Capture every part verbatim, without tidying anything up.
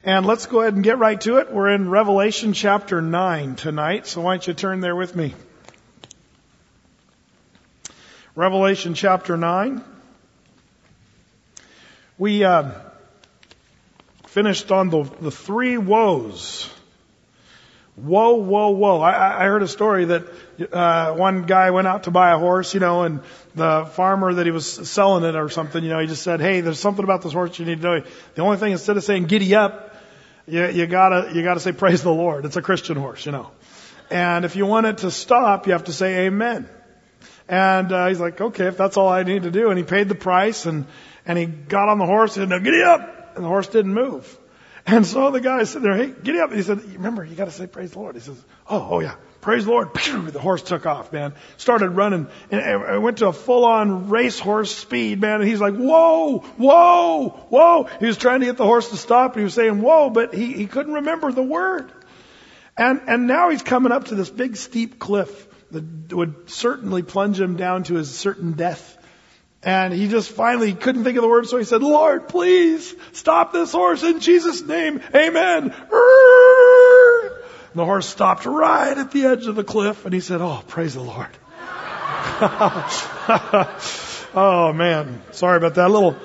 And let's go ahead and get right to it. We're in Revelation chapter nine tonight, so why don't you turn there with me. Revelation chapter nine. We uh, finished on the, the three woes. Whoa, whoa, whoa. I, I heard a story that uh, one guy went out to buy a horse, you know, and the farmer that he was selling it or something, you know, he just said, hey, there's something about this horse you need to know. The only thing, instead of saying giddy up, you, you gotta, you gotta say praise the Lord. It's a Christian horse, you know. And if you want it to stop, you have to say amen. And uh, he's like, okay, if that's all I need to do. And he paid the price, and, and he got on the horse and said, no, giddy up. And the horse didn't move. And so the guy said there, hey, giddy up. And he said, remember, you got to say praise the Lord. He says, oh, oh yeah, praise the Lord. The horse took off, man. Started running, and it went to a full-on racehorse speed, man. And he's like, whoa, whoa, whoa. He was trying to get the horse to stop, and he was saying, whoa, but he, he couldn't remember the word. And, and now he's coming up to this big steep cliff that would certainly plunge him down to his certain death. And he just finally couldn't think of the word, so he said, Lord, please stop this horse in Jesus' name. Amen. And the horse stopped right at the edge of the cliff, and he said, oh, praise the Lord. Oh, man. Sorry about that. A little,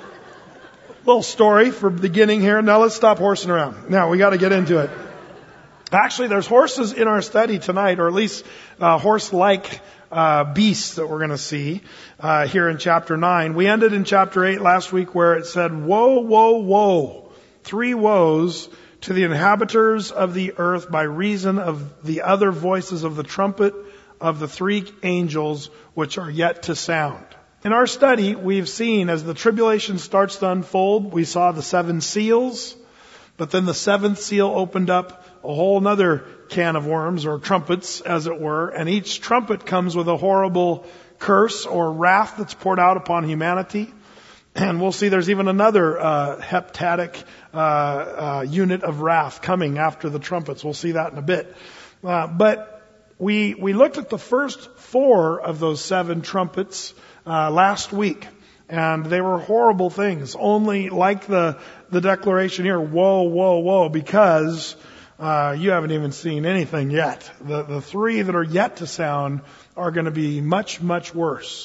little story for beginning here. Now let's stop horsing around. Now we got to get into it. Actually, there's horses in our study tonight, or at least uh, horse-like uh, beasts that we're going to see uh, here in chapter nine. We ended in chapter eight last week where it said, woe, woe, woe, three woes to the inhabitants of the earth by reason of the other voices of the trumpet of the three angels which are yet to sound. In our study, we've seen as the tribulation starts to unfold, we saw the seven seals, but then the seventh seal opened up a whole nother can of worms, or trumpets, as it were, and each trumpet comes with a horrible curse or wrath that's poured out upon humanity. And we'll see there's even another uh, heptatic uh, uh, unit of wrath coming after the trumpets. We'll see that in a bit. Uh, but we we looked at the first four of those seven trumpets uh, last week. And they were horrible things, only like the, the declaration here, whoa, whoa, whoa, because uh, you haven't even seen anything yet. The, the three that are yet to sound are going to be much, much worse.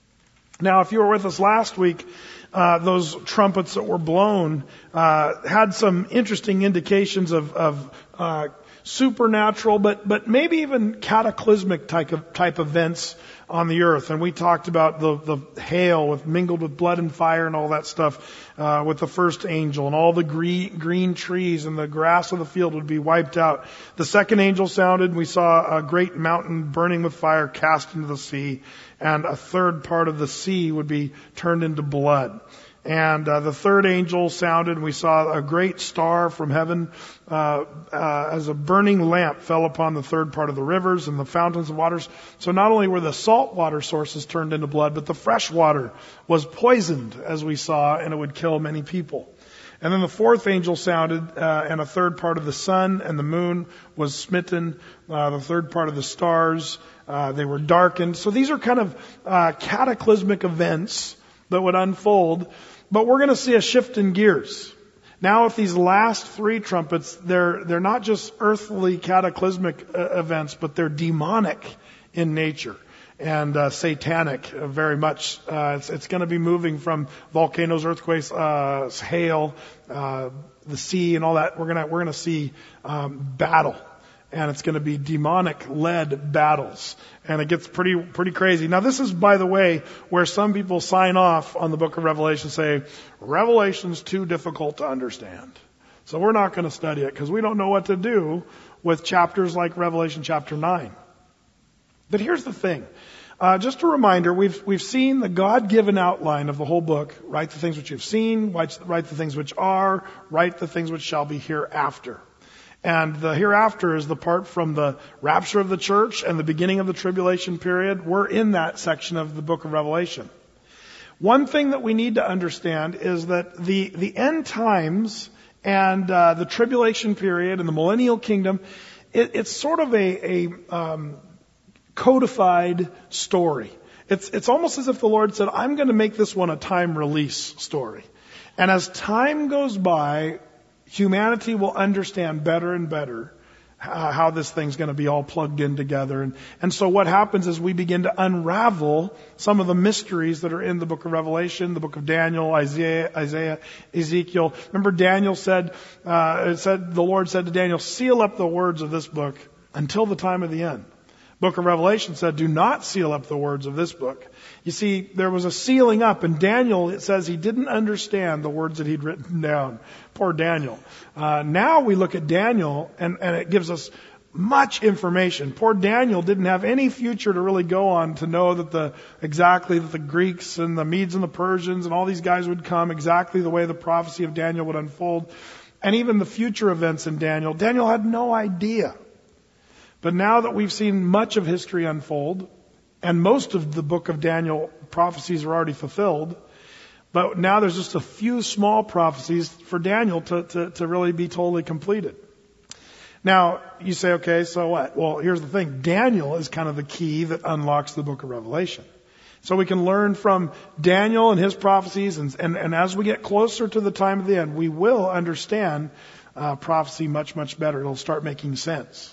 Now, if you were with us last week, uh, those trumpets that were blown uh, had some interesting indications of, of uh, supernatural, but but maybe even cataclysmic type of type events on the earth. And we talked about the the hail with mingled with blood and fire and all that stuff uh, with the first angel, and all the green green trees and the grass of the field would be wiped out. The second angel sounded, and we saw a great mountain burning with fire cast into the sea, and a third part of the sea would be turned into blood. And uh, the third angel sounded, and we saw a great star from heaven uh, uh, as a burning lamp fell upon the third part of the rivers and the fountains of waters. So not only were the salt water sources turned into blood, but the fresh water was poisoned, as we saw, and it would kill many people. And then the fourth angel sounded, uh, and a third part of the sun and the moon was smitten, uh, the third part of the stars, uh, they were darkened. So these are kind of uh, cataclysmic events that would unfold. But we're going to see a shift in gears. Now, with these last three trumpets, they're they're not just earthly cataclysmic uh, events, but they're demonic in nature and uh, satanic uh, very much. Uh, it's it's going to be moving from volcanoes, earthquakes, uh, hail, uh, the sea, and all that. We're gonna we're gonna see um, battle. And it's going to be demonic-led battles. And it gets pretty pretty crazy. Now, this is, by the way, where some people sign off on the book of Revelation, say, Revelation's too difficult to understand. So we're not going to study it, because we don't know what to do with chapters like Revelation chapter nine. But here's the thing. Uh, just a reminder, we've we've seen the God-given outline of the whole book. Write the things which you've seen, write, write the things which are, write the things which shall be hereafter. And the hereafter is the part from the rapture of the church and the beginning of the tribulation period. We're in that section of the book of Revelation. One thing that we need to understand is that the, the end times and uh, the tribulation period and the millennial kingdom, it, it's sort of a, a um, codified story. It's, it's almost as if the Lord said, I'm going to make this one a time release story. And as time goes by, humanity will understand better and better uh, how this thing's going to be all plugged in together. And, and so what happens is we begin to unravel some of the mysteries that are in the book of Revelation, the book of Daniel, Isaiah, Isaiah, Ezekiel. Remember Daniel said, uh, it said, the Lord said to Daniel, seal up the words of this book until the time of the end. Book of Revelation said, do not seal up the words of this book. You see, there was a sealing up, and Daniel, it says he didn't understand the words that he'd written down. Poor Daniel. Uh, now we look at Daniel, and, and it gives us much information. Poor Daniel didn't have any future to really go on to know that the, exactly that the Greeks and the Medes and the Persians and all these guys would come exactly the way the prophecy of Daniel would unfold. And even the future events in Daniel, Daniel had no idea. But now that we've seen much of history unfold, and most of the book of Daniel prophecies are already fulfilled, but now there's just a few small prophecies for Daniel to, to, to really be totally completed. Now, you say, okay, so what? Well, here's the thing. Daniel is kind of the key that unlocks the book of Revelation. So we can learn from Daniel and his prophecies, and, and, and as we get closer to the time of the end, we will understand uh, prophecy much, much better. It'll start making sense.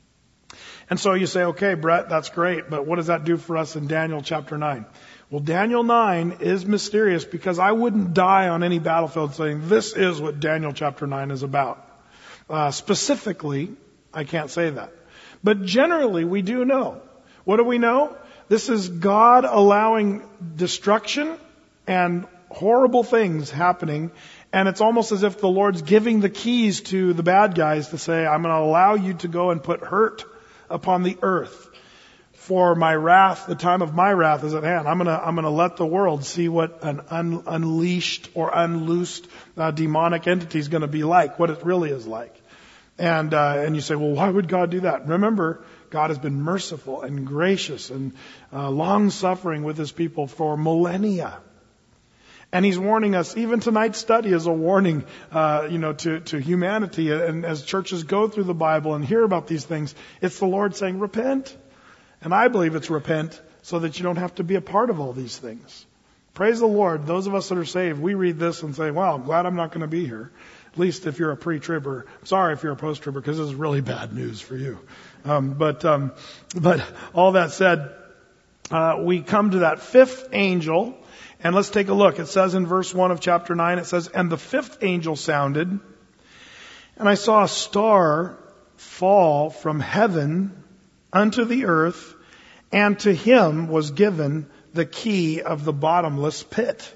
And so you say, okay, Brett, that's great, but what does that do for us in Daniel chapter nine? Well, Daniel nine is mysterious because I wouldn't die on any battlefield saying this is what Daniel chapter nine is about. Uh, specifically, I can't say that. But generally, we do know. What do we know? This is God allowing destruction and horrible things happening. And it's almost as if the Lord's giving the keys to the bad guys to say, I'm going to allow you to go and put hurt upon the earth. For my wrath, the time of my wrath is at hand. I'm gonna, I'm gonna let the world see what an un, unleashed or unloosed uh, demonic entity is gonna be like, what it really is like. And, uh, and you say, well, why would God do that? Remember, God has been merciful and gracious and uh, long-suffering with His people for millennia. And He's warning us, even tonight's study is a warning, uh, you know, to, to humanity. And as churches go through the Bible and hear about these things, it's the Lord saying, repent. And I believe it's repent so that you don't have to be a part of all these things. Praise the Lord. Those of us that are saved, we read this and say, well, I'm glad I'm not going to be here. At least if you're a pre-tribber. Sorry if you're a post-tribber, because this is really bad news for you. Um, but, um, but all that said, uh, we come to that fifth angel. And let's take a look. It says in verse one of chapter nine, it says, and the fifth angel sounded, and I saw a star fall from heaven unto the earth, and to him was given the key of the bottomless pit.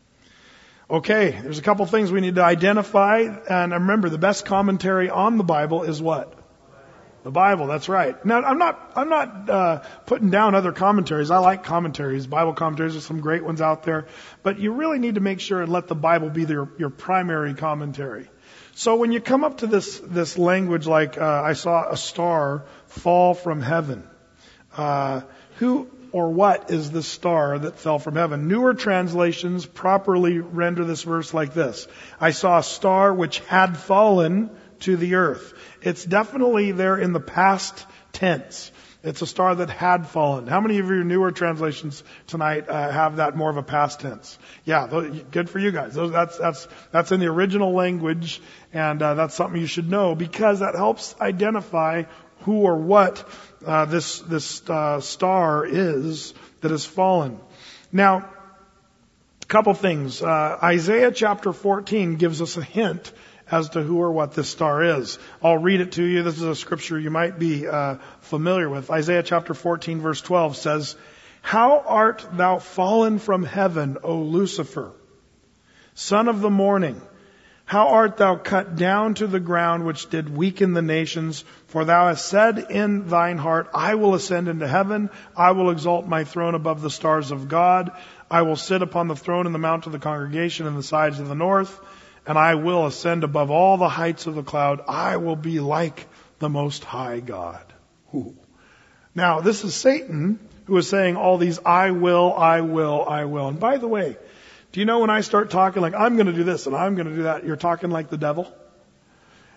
Okay, there's a couple things we need to identify. And remember, the best commentary on the Bible is what? The Bible, that's right. Now, I'm not, I'm not, uh, putting down other commentaries. I like commentaries. Bible commentaries, there's some great ones out there. But you really need to make sure and let the Bible be your, your primary commentary. So when you come up to this, this language like, uh, I saw a star fall from heaven, uh, who or what is the star that fell from heaven? Newer translations properly render this verse like this. I saw a star which had fallen to the earth. It's definitely there in the past tense. It's a star that had fallen. How many of your newer translations tonight uh, have that more of a past tense? Yeah, those, good for you guys. Those, that's that's that's in the original language, and uh, that's something you should know because that helps identify who or what uh, this this uh, star is that has fallen. Now, a couple things. Uh, Isaiah chapter fourteen gives us a hint as to who or what this star is. I'll read it to you. This is a scripture you might be uh, familiar with. Isaiah chapter fourteen verse twelve says, how art thou fallen from heaven, O Lucifer, son of the morning? How art thou cut down to the ground, which did weaken the nations? For thou hast said in thine heart, I will ascend into heaven. I will exalt my throne above the stars of God. I will sit upon the throne in the mount of the congregation in the sides of the north. And I will ascend above all the heights of the cloud. I will be like the Most High God. Ooh. Now, this is Satan who is saying all these, I will, I will, I will. And by the way, do you know when I start talking like, I'm going to do this and I'm going to do that, you're talking like the devil?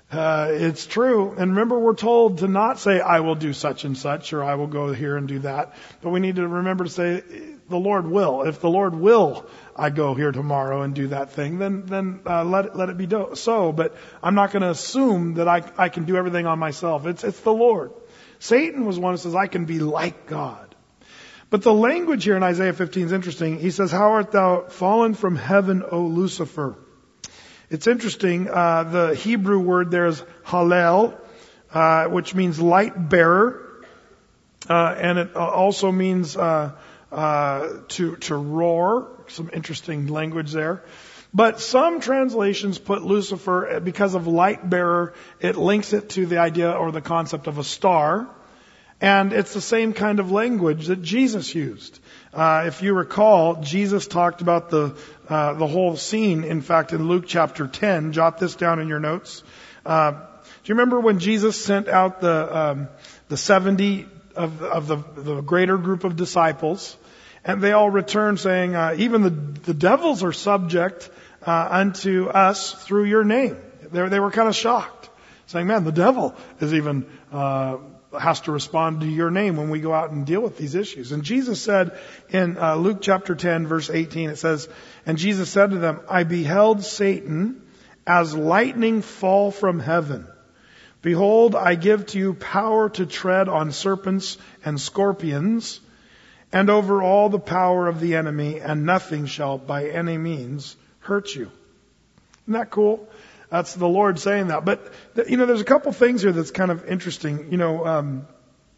Uh, it's true. And remember, we're told to not say, I will do such and such, or I will go here and do that. But we need to remember to say, the Lord will. If the Lord will, I go here tomorrow and do that thing, then then uh, let it, let it be do- so. But I'm not going to assume that I I can do everything on myself. It's it's the Lord. Satan was one who says, I can be like God. But the language here in Isaiah fifteen is interesting. He says, how art thou fallen from heaven, O Lucifer? It's interesting. Uh, the Hebrew word there is Hallel, uh, which means light bearer. Uh, and it also means, uh, uh, to, to roar. Some interesting language there. But some translations put Lucifer, because of light bearer, it links it to the idea or the concept of a star. And it's the same kind of language that Jesus used. Uh, if you recall, Jesus talked about the uh, the whole scene. In fact, in Luke chapter ten, jot this down in your notes. Uh, do you remember when Jesus sent out the um, the seventy of of the the greater group of disciples, and they all returned saying, uh, "Even the the devils are subject uh, unto us through your name." They they were kind of shocked, saying, "Man, the devil is even." Uh, has to respond to your name when we go out and deal with these issues. And Jesus said in uh, Luke chapter ten, verse eighteen, it says, and Jesus said to them, I beheld Satan as lightning fall from heaven. Behold, I give to you power to tread on serpents and scorpions, and over all the power of the enemy, and nothing shall by any means hurt you. Isn't that cool? That's the Lord saying that. But, you know, there's a couple things here that's kind of interesting. You know, um,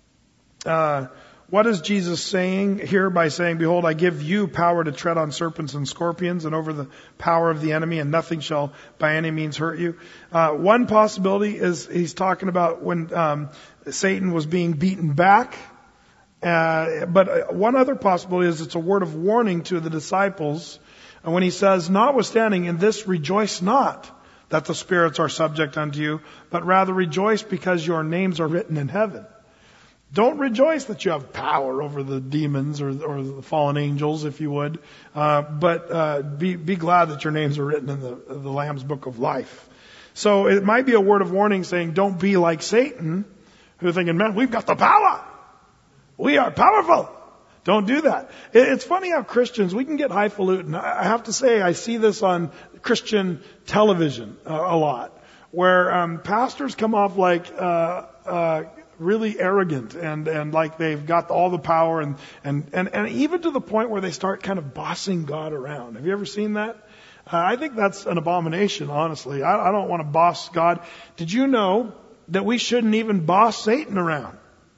uh, what is Jesus saying here by saying, behold, I give you power to tread on serpents and scorpions and over the power of the enemy, and nothing shall by any means hurt you? Uh, one possibility is he's talking about when um, Satan was being beaten back. Uh, but one other possibility is it's a word of warning to the disciples. And when he says, notwithstanding, in this rejoice not, that the spirits are subject unto you, but rather rejoice because your names are written in heaven. Don't rejoice that you have power over the demons or, or the fallen angels, if you would, uh, but uh, be, be glad that your names are written in the, the Lamb's Book of Life. So it might be a word of warning saying, don't be like Satan, who's thinking, man, we've got the power. We are powerful. Don't do that. It's funny how Christians, we can get highfalutin. I have to say, I see this on Christian television uh, a lot, where um, pastors come off like uh, uh, really arrogant and and like they've got all the power, and and and and even to the point where they start kind of bossing God around. Have you ever seen that? Uh, I think that's an abomination, honestly. I, I don't want to boss God. Did you know that we shouldn't even boss Satan around?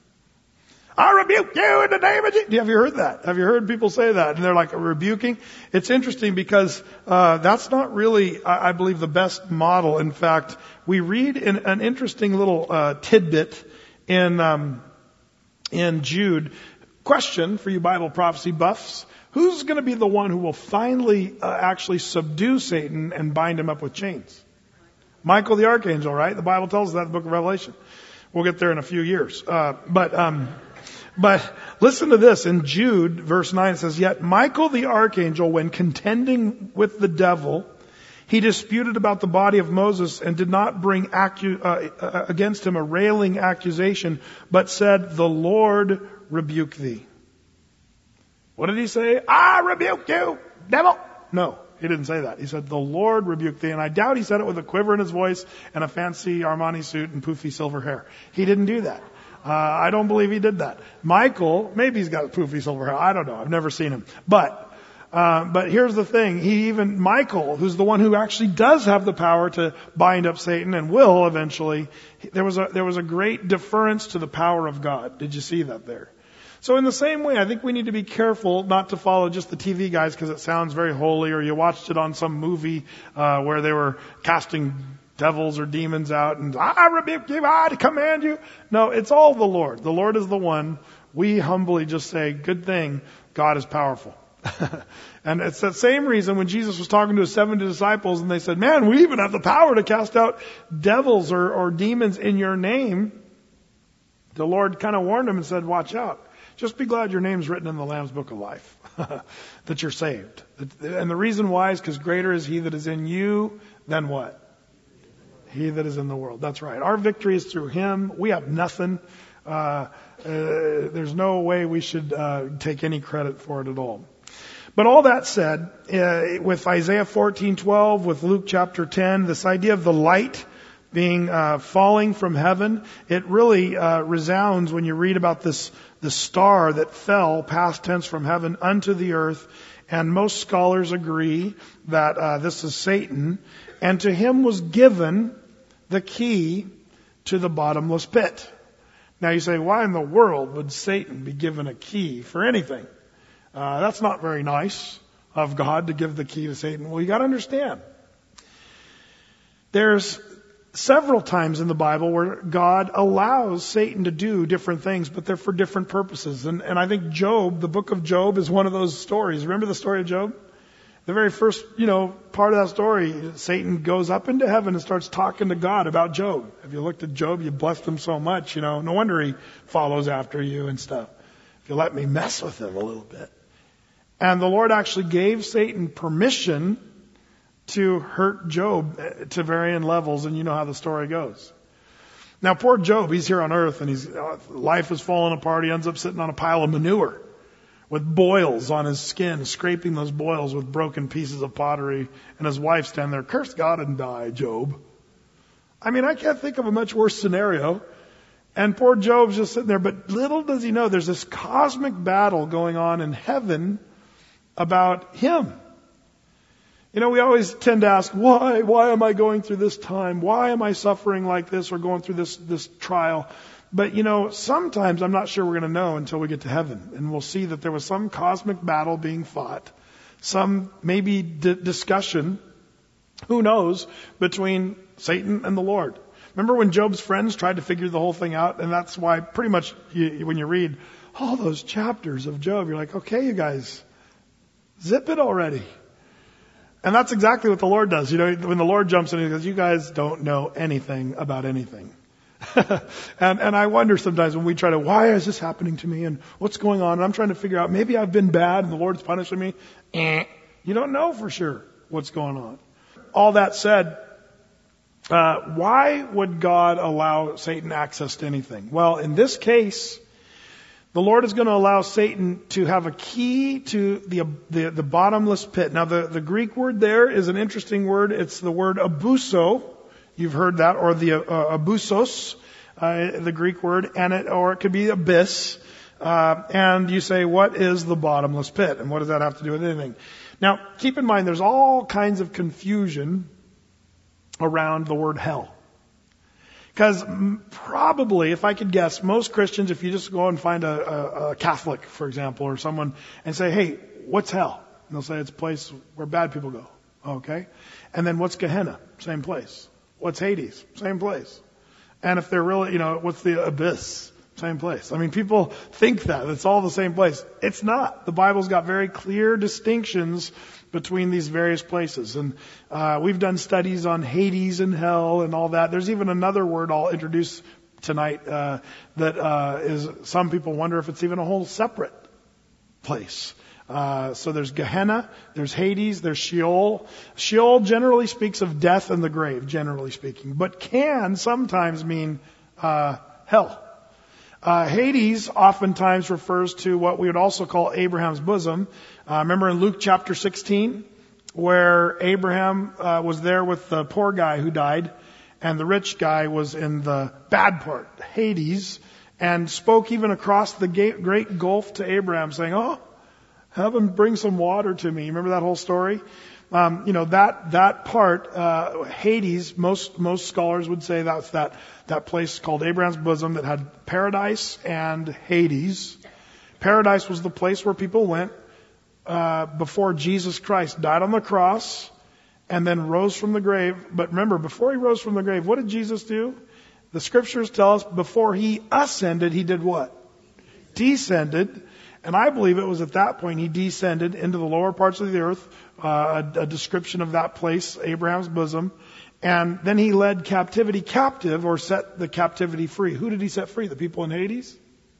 I rebuke you in the name of Jesus. Have you heard that? Have you heard people say that? And they're like rebuking. It's interesting because uh, that's not really, I, I believe, the best model. In fact, we read in an interesting little uh, tidbit in um, in Jude. Question for you Bible prophecy buffs: who's going to be the one who will finally uh, actually subdue Satan and bind him up with chains? Michael the archangel, right? The Bible tells us that in the book of Revelation. We'll get there in a few years. Uh, but, um, but listen to this. In Jude, verse nine, it says, yet Michael the archangel, when contending with the devil, he disputed about the body of Moses and did not bring accu- uh, against him a railing accusation, but said, the Lord rebuke thee. What did he say? I rebuke you, devil. No. He didn't say that. He said, the Lord rebuke thee. And I doubt he said it with a quiver in his voice and a fancy Armani suit and poofy silver hair. He didn't do that. Uh, I don't believe he did that. Michael, maybe he's got poofy silver hair. I don't know. I've never seen him. But, uh, but here's the thing. He even, Michael, who's the one who actually does have the power to bind up Satan and will eventually, there was a, there was a great deference to the power of God. Did you see that there? So in the same way, I think we need to be careful not to follow just the T V guys because it sounds very holy, or you watched it on some movie uh, where they were casting devils or demons out and I rebuke you, I command you. No, it's all the Lord. The Lord is the one. We humbly just say, good thing, God is powerful. And it's that same reason when Jesus was talking to his seventy disciples and they said, man, we even have the power to cast out devils or, or demons in your name. The Lord kind of warned them and said, watch out. Just be glad your name's written in the Lamb's Book of Life, that you're saved. And the reason why is because greater is he that is in you than what? He that is in the world. That's right. Our victory is through Him. We have nothing. Uh, uh, there's no way we should uh, take any credit for it at all. But all that said, uh, with Isaiah fourteen twelve, with Luke chapter ten, this idea of the light being uh, falling from heaven, it really uh, resounds when you read about this the star that fell, past tense, from heaven unto the earth. And most scholars agree that uh, this is Satan, and to him was given the key to the bottomless pit. Now you say, why in the world would Satan be given a key for anything? Uh, that's not very nice of God to give the key to Satan. Well, you got to understand. There's several times in the Bible where God allows Satan to do different things, but they're for different purposes. And, and I think Job, the book of Job, is one of those stories. Remember the story of Job? The very first, you know, part of that story, Satan goes up into heaven and starts talking to God about Job. If you looked at Job, you blessed him so much, you know, no wonder he follows after you and stuff. If you let me mess with him a little bit. And the Lord actually gave Satan permission to hurt Job to varying levels, and you know how the story goes. Now, poor Job, he's here on earth, and his uh, life is falling apart. He ends up sitting on a pile of manure with boils on his skin, scraping those boils with broken pieces of pottery, and his wife standing there, curse God and die, Job. I mean, I can't think of a much worse scenario. And poor Job's just sitting there, but little does he know there's this cosmic battle going on in heaven about him. You know, we always tend to ask, why? Why am I going through this time? Why am I suffering like this or going through this, this trial? But, you know, sometimes I'm not sure we're going to know until we get to heaven. And we'll see that there was some cosmic battle being fought. Some maybe d- discussion, who knows, between Satan and the Lord. Remember when Job's friends tried to figure the whole thing out? And that's why pretty much you, when you read all those chapters of Job, you're like, okay, you guys, zip it already. And that's exactly what the Lord does. You know, when the Lord jumps in, He goes, you guys don't know anything about anything. and, and I wonder sometimes when we try to, why is this happening to me? And what's going on? And I'm trying to figure out, maybe I've been bad and the Lord's punishing me. Eh, you don't know for sure what's going on. All that said, uh, why would God allow Satan access to anything? Well, in this case, the Lord is going to allow Satan to have a key to the the, the bottomless pit. Now, the, the Greek word there is an interesting word. It's the word abuso. You've heard that, or the uh, abusos, uh, the Greek word, and it, or it could be abyss. Uh, and you say, what is the bottomless pit? And what does that have to do with anything? Now, keep in mind, there's all kinds of confusion around the word hell. Because probably, if I could guess, most Christians, if you just go and find a, a, a Catholic, for example, or someone, and say, hey, what's hell? And they'll say it's a place where bad people go. Okay. And then what's Gehenna? Same place. What's Hades? Same place. And if they're really, you know, what's the abyss? Same place. I mean, people think that it's all the same place. It's not. The Bible's got very clear distinctions between these various places. And uh, we've done studies on Hades and hell and all that. There's even another word I'll introduce tonight uh, that uh, is, some people wonder if it's even a whole separate place. Uh, so there's Gehenna, there's Hades, there's Sheol. Sheol generally speaks of death and the grave, generally speaking, but can sometimes mean uh, hell. Uh, Hades oftentimes refers to what we would also call Abraham's bosom. Uh, remember in Luke chapter sixteen, where Abraham uh, was there with the poor guy who died, and the rich guy was in the bad part, Hades, and spoke even across the great gulf to Abraham, saying, oh, have him bring some water to me. Remember that whole story? Um, you know, that, that part, uh, Hades, most, most scholars would say that's that, that place called Abraham's bosom that had paradise and Hades. Paradise was the place where people went, uh, before Jesus Christ died on the cross and then rose from the grave. But remember, before He rose from the grave, what did Jesus do? The scriptures tell us before He ascended, He did what? Descended. And I believe it was at that point He descended into the lower parts of the earth, uh, a, a description of that place, Abraham's bosom. And then He led captivity captive, or set the captivity free. Who did He set free? The people in Hades?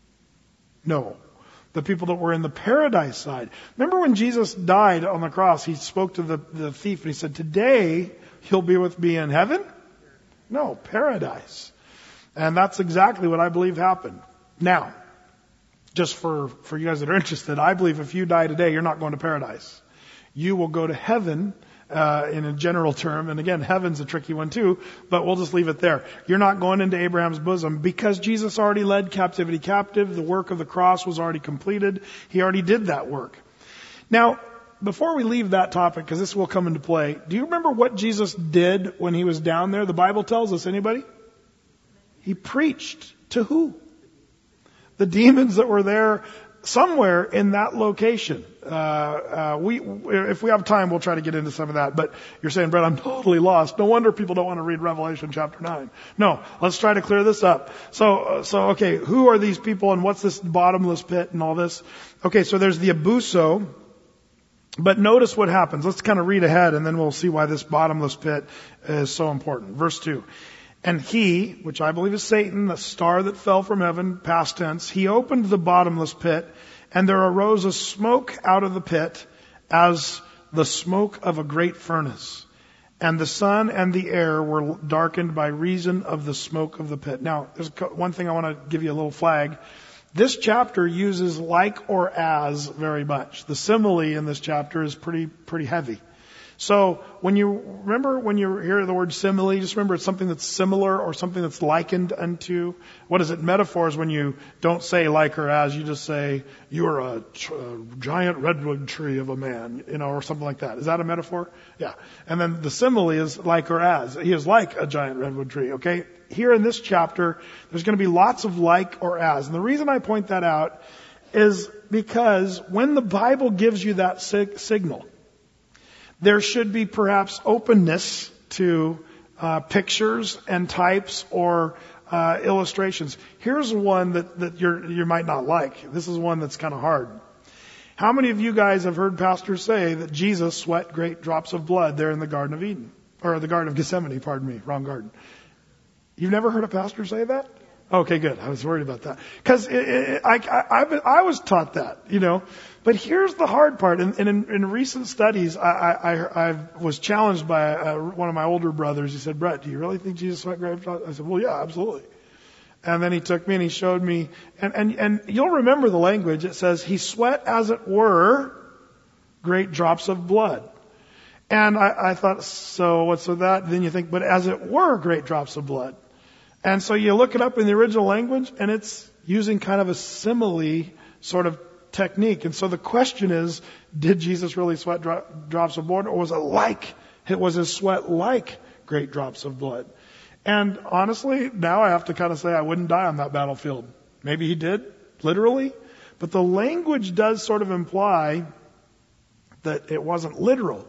No. The people that were in the paradise side. Remember when Jesus died on the cross, He spoke to the, the thief and He said, today you'll be with me in heaven? No, paradise. And that's exactly what I believe happened. Now, just for, for you guys that are interested, I believe if you die today, you're not going to paradise. You will go to heaven, uh, in a general term. And again, heaven's a tricky one too, but we'll just leave it there. You're not going into Abraham's bosom because Jesus already led captivity captive. The work of the cross was already completed. He already did that work. Now, before we leave that topic, because this will come into play, do you remember what Jesus did when he was down there? The Bible tells us. Anybody? He preached to who? The demons that were there somewhere in that location. Uh, uh, we, if we have time, we'll try to get into some of that. But you're saying, Brett, I'm totally lost. No wonder people don't want to read Revelation chapter nine. No, let's try to clear this up. So, uh, so okay, who are these people and what's this bottomless pit and all this? Okay, so there's the abuso. But notice what happens. Let's kind of read ahead and then we'll see why this bottomless pit is so important. Verse two. And he, which I believe is Satan, the star that fell from heaven, past tense, he opened the bottomless pit, and there arose a smoke out of the pit as the smoke of a great furnace. And the sun and the air were darkened by reason of the smoke of the pit. Now, there's one thing I want to give you a little flag. This chapter uses like or as very much. The simile in this chapter is pretty, pretty heavy. So when you remember when you hear the word simile, just remember it's something that's similar or something that's likened unto. What is it? Metaphors when you don't say like or as, you just say you're a, tr- a giant redwood tree of a man, you know, or something like that. Is that a metaphor? Yeah. And then the simile is like or as. He is like a giant redwood tree. Okay. Here in this chapter, there's going to be lots of like or as. And the reason I point that out is because when the Bible gives you that sig- signal, there should be perhaps openness to uh, pictures and types or uh, illustrations. Here's one that, that you're, you might not like. This is one that's kind of hard. How many of you guys have heard pastors say that Jesus sweat great drops of blood there in the Garden of Eden? Or the Garden of Gethsemane, pardon me, wrong garden. You've never heard a pastor say that? Okay, good. I was worried about that. Because I, I, I, I was taught that, you know. But here's the hard part. And in, in, in recent studies, I, I, I was challenged by uh, one of my older brothers. He said, Brett, do you really think Jesus sweat great drops? I said, well, yeah, absolutely. And then he took me and he showed me. And, and, and you'll remember the language. It says, he sweat, as it were, great drops of blood. And I, I thought, so what's with that? Then you think, but as it were, great drops of blood. And so you look it up in the original language, and it's using kind of a simile sort of technique. And so the question is, did Jesus really sweat dro- drops of blood, or was it like, it was his sweat like great drops of blood? And honestly, now I have to kind of say I wouldn't die on that battlefield. Maybe he did, literally. But the language does sort of imply that it wasn't literal.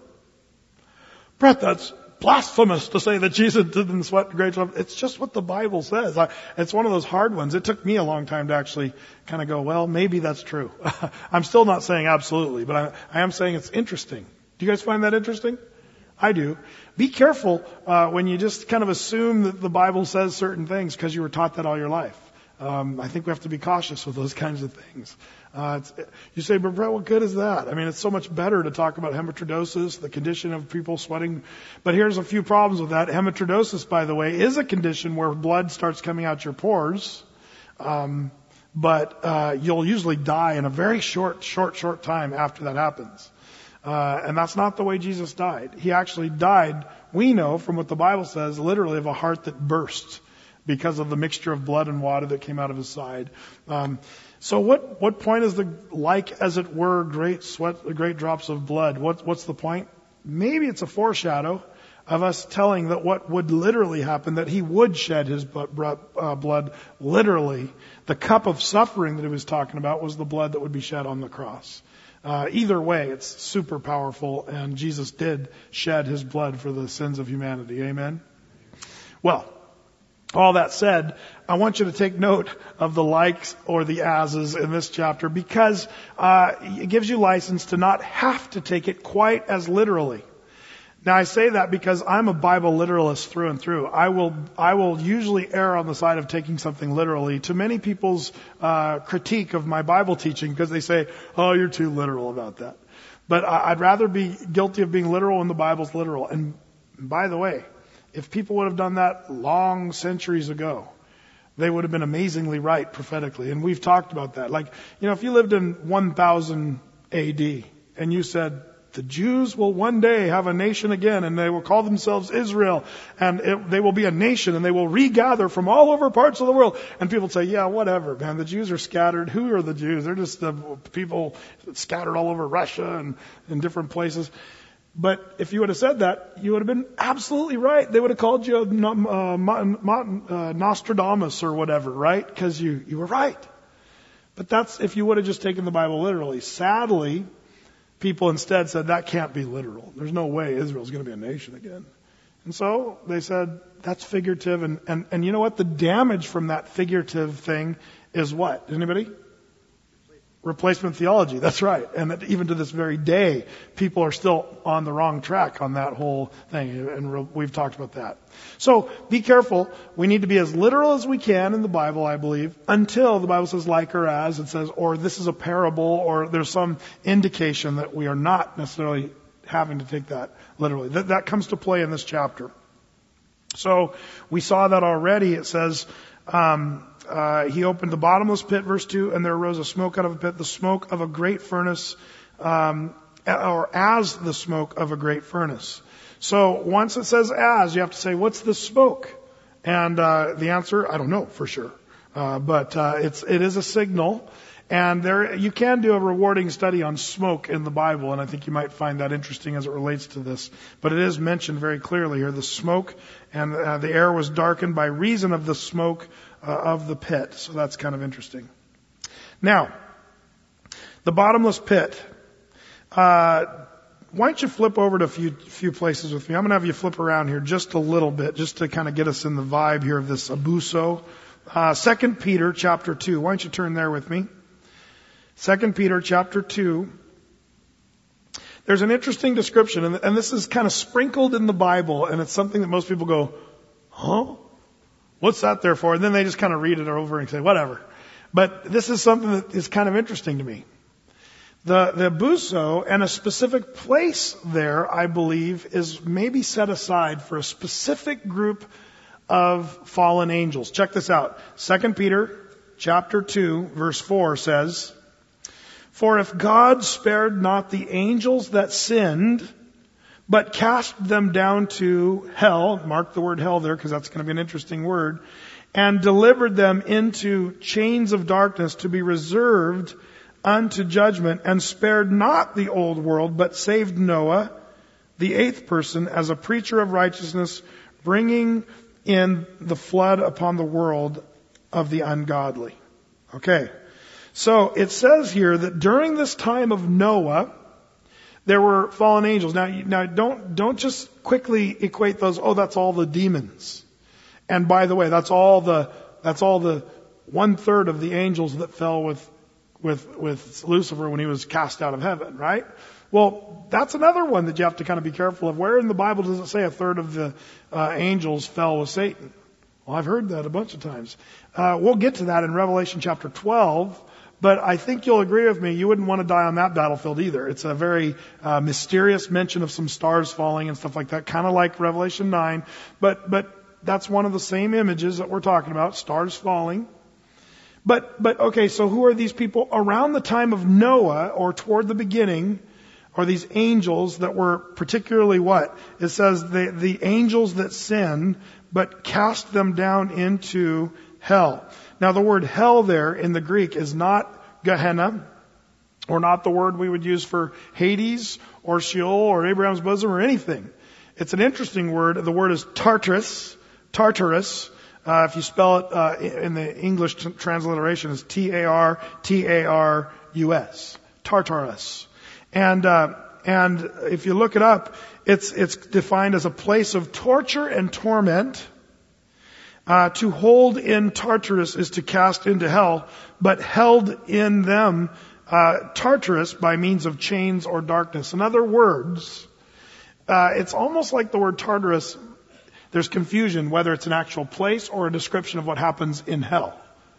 Brett, that's blasphemous to say that Jesus didn't sweat great drops. It's just what the Bible says. I, it's one of those hard ones. It took me a long time to actually kind of go, well, maybe that's true. I'm still not saying absolutely, but I, I am saying it's interesting. Do you guys find that interesting? I do. Be careful uh, when you just kind of assume that the Bible says certain things because you were taught that all your life. Um, I think we have to be cautious with those kinds of things. Uh, it's, you say, but Brett, what good is that? I mean, it's so much better to talk about hematotrodosis, the condition of people sweating. But here's a few problems with that. Hematotrodosis, by the way, is a condition where blood starts coming out your pores. Um, but uh, you'll usually die in a very short, short, short time after that happens. Uh, and that's not the way Jesus died. He actually died, we know from what the Bible says, literally of a heart that burst because of the mixture of blood and water that came out of his side. Um, so what, what point is the like, as it were, great sweat, great drops of blood? What, what's the point? Maybe it's a foreshadow of us telling that what would literally happen, that he would shed his blood literally. The cup of suffering that he was talking about was the blood that would be shed on the cross. Uh, either way, it's super powerful, and Jesus did shed his blood for the sins of humanity. Amen? Well, all that said, I want you to take note of the likes or the ases in this chapter because uh, it gives you license to not have to take it quite as literally. Now, I say that because I'm a Bible literalist through and through. I will, I will usually err on the side of taking something literally. To many people's uh, critique of my Bible teaching, because they say, "Oh, you're too literal about that." But I'd rather be guilty of being literal when the Bible's literal. And by the way, if people would have done that long centuries ago, they would have been amazingly right prophetically. And we've talked about that. Like, you know, if you lived in one thousand A D and you said, the Jews will one day have a nation again, and they will call themselves Israel, and it, they will be a nation, and they will regather from all over parts of the world. And people say, yeah, whatever, man. The Jews are scattered. Who are the Jews? They're just the people scattered all over Russia and in different places. But if you would have said that, you would have been absolutely right. They would have called you uh, uh, Nostradamus or whatever, right? Because you, you were right. But that's if you would have just taken the Bible literally. Sadly, people instead said that can't be literal. There's no way Israel's going to be a nation again. And so they said that's figurative. And, and, and you know what? The damage from that figurative thing is what? Anybody? Replacement theology. That's right. And that even to this very day, people are still on the wrong track on that whole thing. And we've talked about that. So be careful. We need to be as literal as we can in the Bible, I believe, until the Bible says like or as. It says, or this is a parable, or there's some indication that we are not necessarily having to take that literally. That, that comes to play in this chapter. So we saw that already. It says, um, Uh, he opened the bottomless pit, verse two, and there arose a smoke out of a pit, the smoke of a great furnace, um, or as the smoke of a great furnace. So once it says as, you have to say, what's the smoke? And uh, the answer, I don't know for sure, uh, but uh, it's it is a signal. And there, you can do a rewarding study on smoke in the Bible, and I think you might find that interesting as it relates to this. But it is mentioned very clearly here, the smoke, and uh, the air was darkened by reason of the smoke uh, of the pit. So that's kind of interesting. Now, the bottomless pit. Uh, why don't you flip over to a few, few places with me? I'm going to have you flip around here just a little bit, just to kind of get us in the vibe here of this abuso. Uh, Second Peter chapter two. Why don't you turn there with me? Second Peter chapter two. There's an interesting description, and, and this is kind of sprinkled in the Bible, and it's something that most people go, huh? What's that there for? And then they just kind of read it over and say, whatever. But this is something that is kind of interesting to me. The, the abuso and a specific place there, I believe, is maybe set aside for a specific group of fallen angels. Check this out. Second Peter chapter two, verse four says, for if God spared not the angels that sinned, but cast them down to hell, mark the word hell there because that's going to be an interesting word, and delivered them into chains of darkness to be reserved unto judgment, and spared not the old world, but saved Noah, the eighth person, as a preacher of righteousness, bringing in the flood upon the world of the ungodly. Okay. So it says here that during this time of Noah, there were fallen angels. Now, now don't, don't just quickly equate those, oh, that's all the demons. And by the way, that's all the, that's all the one third of the angels that fell with, with, with Lucifer when he was cast out of heaven, right? Well, that's another one that you have to kind of be careful of. Where in the Bible does it say a third of the uh, angels fell with Satan? Well, I've heard that a bunch of times. Uh, we'll get to that in Revelation chapter twelve. But I think you'll agree with me, you wouldn't want to die on that battlefield either. It's a very uh, mysterious mention of some stars falling and stuff like that, kind of like Revelation nine. But but that's one of the same images that we're talking about, stars falling. But but okay, so who are these people around the time of Noah or toward the beginning? Are these angels that were particularly what? It says the the angels that sin, but cast them down into hell. Now the word hell there in the Greek is not Gehenna, or not the word we would use for Hades or Sheol or Abraham's bosom or anything. It's an interesting word. The word is Tartarus. Tartarus. Uh, if you spell it uh, in the English t- transliteration, is T A R T A R U S. Tartarus. And uh, and if you look it up, it's it's defined as a place of torture and torment. Uh, to hold in Tartarus is to cast into hell, but held in them, uh, Tartarus by means of chains or darkness. In other words, uh, it's almost like the word Tartarus, there's confusion whether it's an actual place or a description of what happens in hell.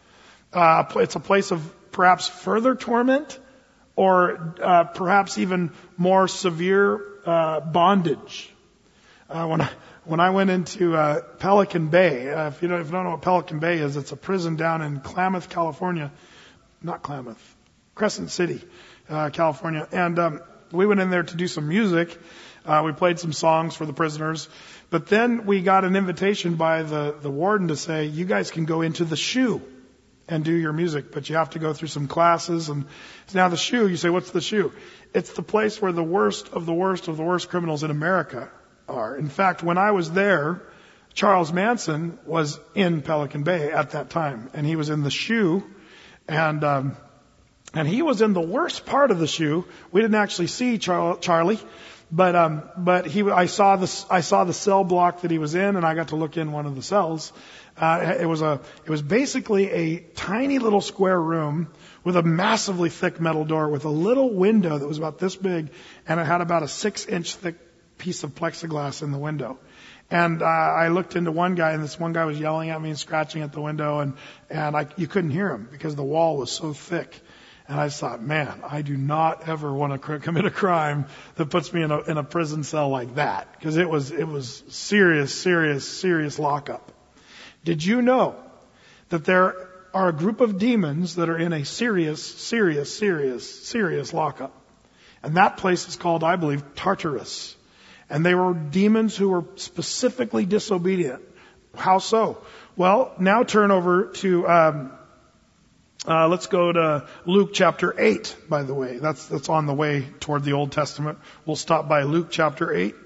Uh, it's a place of perhaps further torment or, uh, perhaps even more severe, uh, bondage. Uh, when I, when I went into uh, Pelican Bay. Uh, if you don't, if you don't know what Pelican Bay is, it's a prison down in Klamath, California. Not Klamath, Crescent City, uh, California. And um, we went in there to do some music. Uh, we played some songs for the prisoners. But then we got an invitation by the, the warden to say, you guys can go into the SHU and do your music, but you have to go through some classes. And now the SHU, you say, what's the SHU? It's the place where the worst of the worst of the worst criminals in America are. In fact, when I was there, Charles Manson was in Pelican Bay at that time, and he was in the SHU, and um, and he was in the worst part of the SHU. We didn't actually see Char- Charlie, but um, but he I saw the I saw the cell block that he was in, and I got to look in one of the cells. Uh, it was a it was basically a tiny little square room with a massively thick metal door with a little window that was about this big, and it had about a six inch thick piece of plexiglass in the window. And uh, I looked into one guy, and this one guy was yelling at me and scratching at the window, and and I you couldn't hear him because the wall was so thick. And I just thought, man, I do not ever want to cr- commit a crime that puts me in a in a prison cell like that, because it was it was serious, serious, serious lockup. Did you know that there are a group of demons that are in a serious, serious, serious, serious lockup? And that place is called, I believe, Tartarus. And they were demons who were specifically disobedient. How so? Well, now turn over to, um, uh, let's go to Luke chapter eight, by the way. That's, that's on the way toward the Old Testament. We'll stop by Luke chapter eight.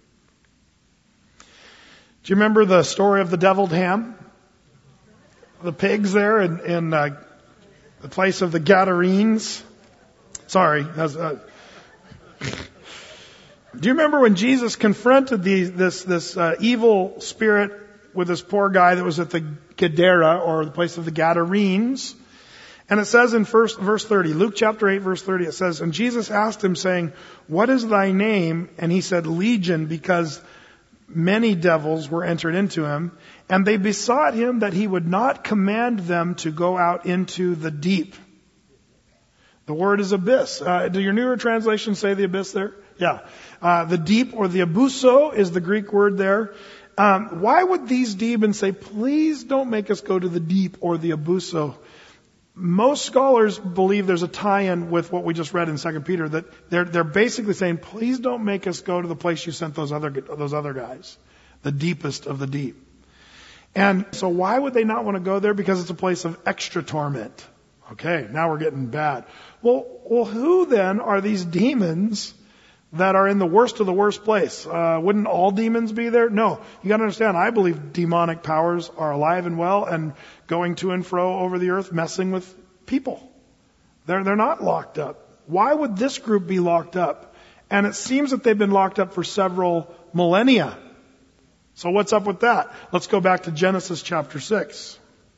Do you remember the story of the deviled ham? The pigs there in, in uh, the place of the Gadarenes? Sorry. That's, uh, do you remember when Jesus confronted the, this this uh, evil spirit with this poor guy that was at the Gadara, or the place of the Gadarenes? And it says in first, verse thirty, Luke chapter eight, verse thirty, it says, and Jesus asked him, saying, what is thy name? And he said, Legion, because many devils were entered into him, and they besought him that he would not command them to go out into the deep. The word is abyss. Uh, do your newer translations say the abyss there? Yeah. Uh, the deep, or the abuso, is the Greek word there. Um, why would these demons say, please don't make us go to the deep or the abuso? Most scholars believe there's a tie-in with what we just read in Second Peter, that they're they're basically saying, please don't make us go to the place you sent those other those other guys, the deepest of the deep. And so why would they not want to go there? Because it's a place of extra torment. Okay, now we're getting bad. Well, well, who then are these demons that are in the worst of the worst place? Uh, wouldn't all demons be there? No. You got to understand, I believe demonic powers are alive and well and going to and fro over the earth, messing with people. They're, they're not locked up. Why would this group be locked up? And it seems that they've been locked up for several millennia. So what's up with that? Let's go back to Genesis chapter six.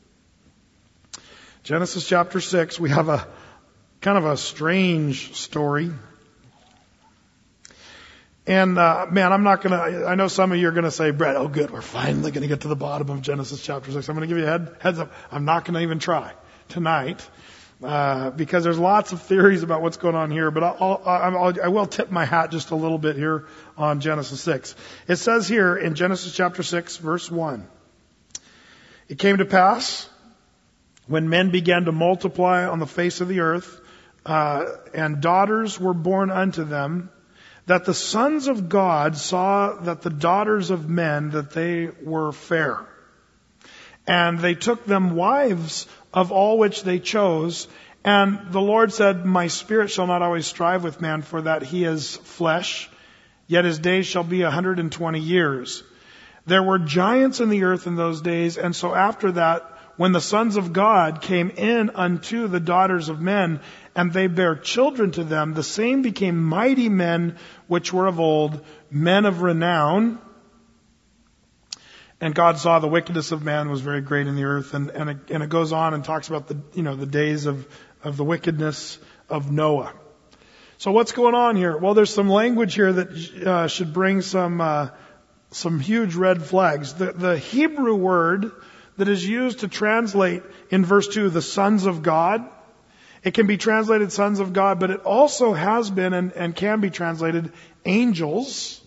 Genesis chapter six, we have a kind of a strange story. And, uh, man, I'm not gonna, I know some of you are gonna say, Brett, oh good, we're finally gonna get to the bottom of Genesis chapter six. I'm gonna give you a head, heads up. I'm not gonna even try tonight, uh, because there's lots of theories about what's going on here, but I'll, I'll, I'll, I will tip my hat just a little bit here on Genesis six. It says here in Genesis chapter six, verse one, it came to pass when men began to multiply on the face of the earth, uh, and daughters were born unto them, that the sons of God saw that the daughters of men, that they were fair. And they took them wives of all which they chose. And the Lord said, my spirit shall not always strive with man, for that he is flesh, yet his days shall be a hundred and twenty years. There were giants in the earth in those days, and so after that, when the sons of God came in unto the daughters of men, and they bare children to them, the same became mighty men which were of old, men of renown. And God saw the wickedness of man was very great in the earth. And, and, it, and it goes on and talks about the, you know, the days of, of the wickedness of Noah. So what's going on here? Well, there's some language here that uh, should bring some, uh, some huge red flags. The, the Hebrew word that is used to translate in verse two, the sons of God, it can be translated sons of God, but it also has been and, and can be translated angels.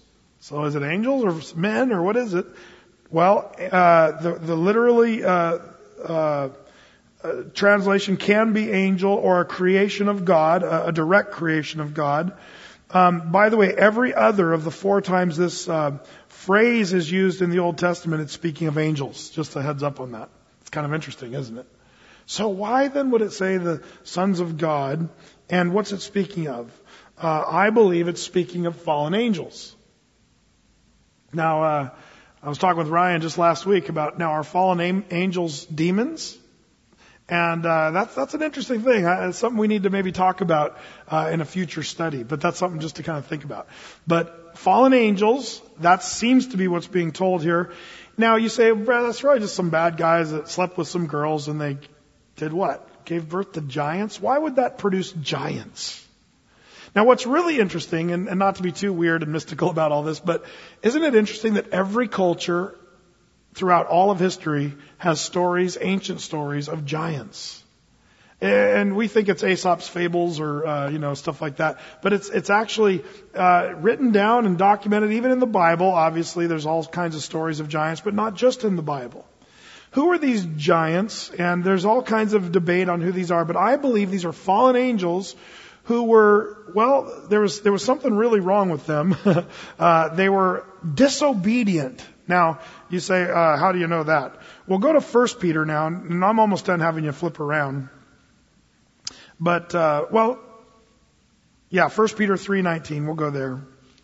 So is it angels or men or what is it? Well, uh, the, the literally, uh, uh, uh, translation can be angel or a creation of God, a, a direct creation of God. Um, by the way, every other of the four times this, uh, phrase is used in the Old Testament, it's speaking of angels. Just a heads up on that. It's kind of interesting, isn't it? So why then would it say the sons of God? And what's it speaking of? Uh, I believe it's speaking of fallen angels. Now, uh, I was talking with Ryan just last week about, now, are fallen am- angels demons? And uh, that's that's an interesting thing. It's something we need to maybe talk about uh, in a future study. But that's something just to kind of think about. But fallen angels, that seems to be what's being told here. Now, you say, Brad, that's probably just some bad guys that slept with some girls and they did what? Gave birth to giants? Why would that produce giants? Now, what's really interesting, and, and not to be too weird and mystical about all this, but isn't it interesting that every culture throughout all of history has stories, ancient stories of giants? And we think it's Aesop's fables or, uh, you know, stuff like that. But it's, it's actually, uh, written down and documented even in the Bible. Obviously, there's all kinds of stories of giants, but not just in the Bible. Who are these giants? And there's all kinds of debate on who these are, but I believe these are fallen angels who were, well, there was, there was something really wrong with them. uh, they were disobedient. Now, you say, uh, how do you know that? Well, go to First Peter now, and I'm almost done having you flip around. But, uh, well, yeah, First Peter three nineteen, we'll go there.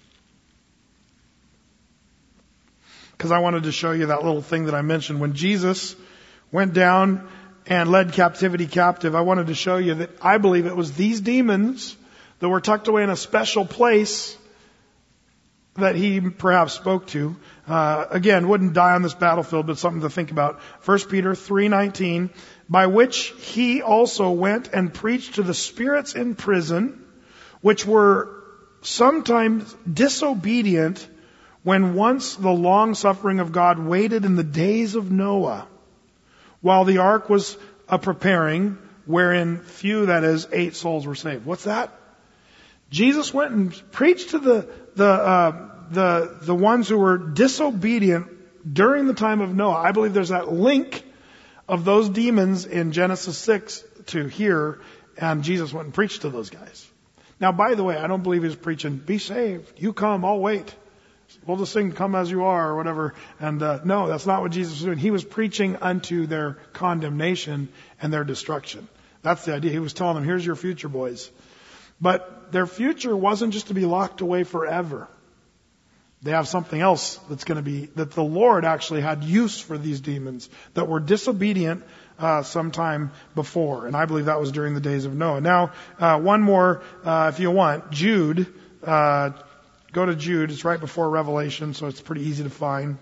Because I wanted to show you that little thing that I mentioned. When Jesus went down and led captivity captive, I wanted to show you that I believe it was these demons that were tucked away in a special place that he perhaps spoke to. Uh, again, wouldn't die on this battlefield, but something to think about. First Peter three nineteen, by which he also went and preached to the spirits in prison, which were sometimes disobedient when once the long suffering of God waited in the days of Noah, while the ark was a preparing, wherein few, that is, eight souls were saved. What's that? Jesus went and preached to the the uh, the the ones who were disobedient during the time of Noah. I believe there's that link of those demons in Genesis six to here, and Jesus went and preached to those guys. Now, by the way, I don't believe he was preaching, be saved, you come, I'll wait. We'll just sing, come as you are, or whatever. And uh, no, that's not what Jesus was doing. He was preaching unto their condemnation and their destruction. That's the idea. He was telling them, here's your future, boys. But their future wasn't just to be locked away forever. They have something else that's going to be, that the Lord actually had use for these demons that were disobedient uh, sometime before. And I believe that was during the days of Noah. Now, uh, one more, uh, if you want, Jude. Uh, go to Jude. It's right before Revelation, so it's pretty easy to find.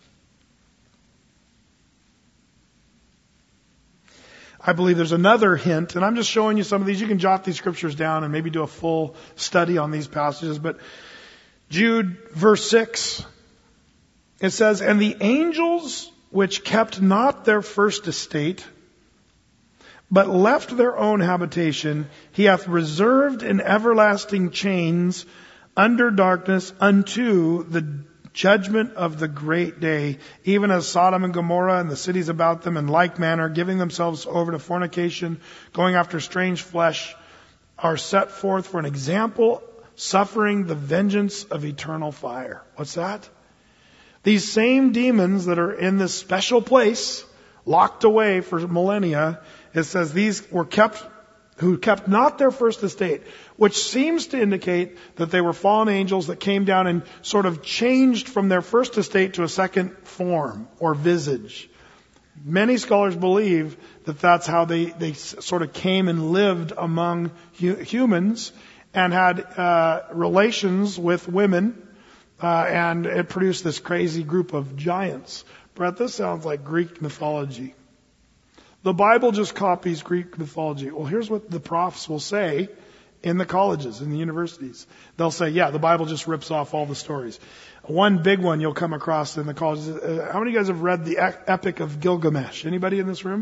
I believe there's another hint, and I'm just showing you some of these. You can jot these scriptures down and maybe do a full study on these passages. But Jude, verse six, it says, and the angels which kept not their first estate, but left their own habitation, he hath reserved in everlasting chains under darkness unto the judgment of the great day, even as Sodom and Gomorrah and the cities about them in like manner, giving themselves over to fornication, going after strange flesh, are set forth for an example, suffering the vengeance of eternal fire. What's that? These same demons that are in this special place, locked away for millennia, it says these were kept, who kept not their first estate, which seems to indicate that they were fallen angels that came down and sort of changed from their first estate to a second form or visage. Many scholars believe that that's how they, they sort of came and lived among hu- humans and had uh, relations with women, uh, and it produced this crazy group of giants. Brett, this sounds like Greek mythology. The Bible just copies Greek mythology. Well, here's what the profs will say in the colleges, in the universities. They'll say, yeah, the Bible just rips off all the stories. One big one you'll come across in the colleges. Uh, how many of you guys have read the Epic of Gilgamesh? Anybody in this room?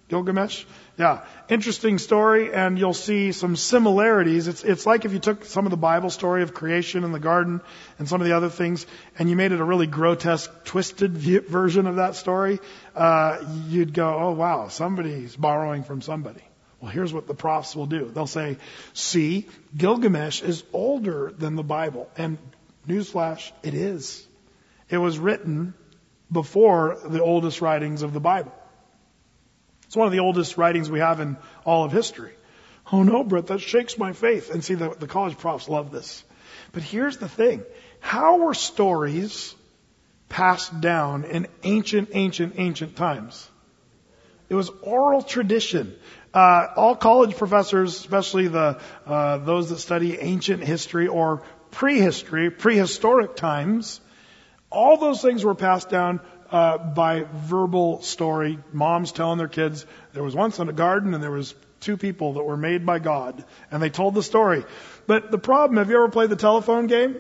Gilgamesh? Yeah. Interesting story, and you'll see some similarities. It's, it's like if you took some of the Bible story of creation in the garden and some of the other things, and you made it a really grotesque, twisted version of that story, uh, you'd go, oh wow, somebody's borrowing from somebody. Well, here's what the prophets will do. They'll say, see, Gilgamesh is older than the Bible. And newsflash, it is. It was written before the oldest writings of the Bible. It's one of the oldest writings we have in all of history. Oh no, Brett, that shakes my faith. And see, the, the college profs love this. But here's the thing. How were stories passed down in ancient, ancient, ancient times? It was oral tradition. Uh, all college professors, especially the uh, those that study ancient history or prehistory, prehistoric times, all those things were passed down uh, by verbal story. Moms telling their kids, there was once in a garden and there was two people that were made by God, and they told the story. But the problem, have you ever played the telephone game?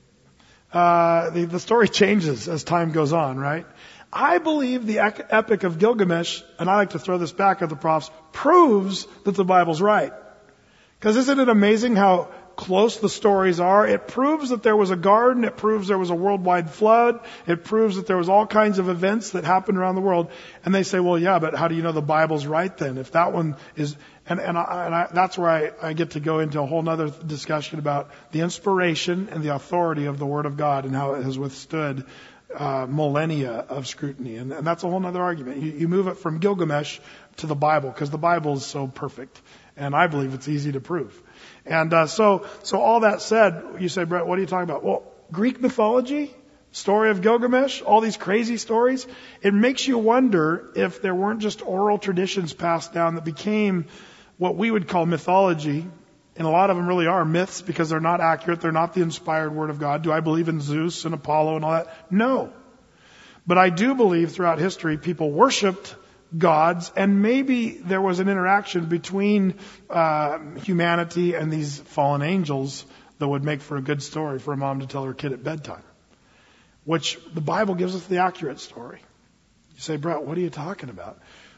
Uh, the, the story changes as time goes on, right? I believe the Epic of Gilgamesh, and I like to throw this back at the profs, proves that the Bible's right. Because isn't it amazing how close the stories are? It proves that there was a garden. It proves there was a worldwide flood. It proves that there was all kinds of events that happened around the world. And they say, well, yeah, but how do you know the Bible's right then? If that one is, and, and, I, and I, that's where I, I get to go into a whole other discussion about the inspiration and the authority of the Word of God and how it has withstood Uh, millennia of scrutiny. And, and that's a whole other argument. You, you move it from Gilgamesh to the Bible because the Bible is so perfect. And I believe it's easy to prove. And uh, so, so all that said, you say, Brett, what are you talking about? Well, Greek mythology, story of Gilgamesh, all these crazy stories, it makes you wonder if there weren't just oral traditions passed down that became what we would call mythology. And a lot of them really are myths because they're not accurate. They're not the inspired Word of God. Do I believe in Zeus and Apollo and all that? No. But I do believe throughout history people worshipped gods, and maybe there was an interaction between uh, humanity and these fallen angels that would make for a good story for a mom to tell her kid at bedtime, which the Bible gives us the accurate story. You say, Brett, what are you talking about?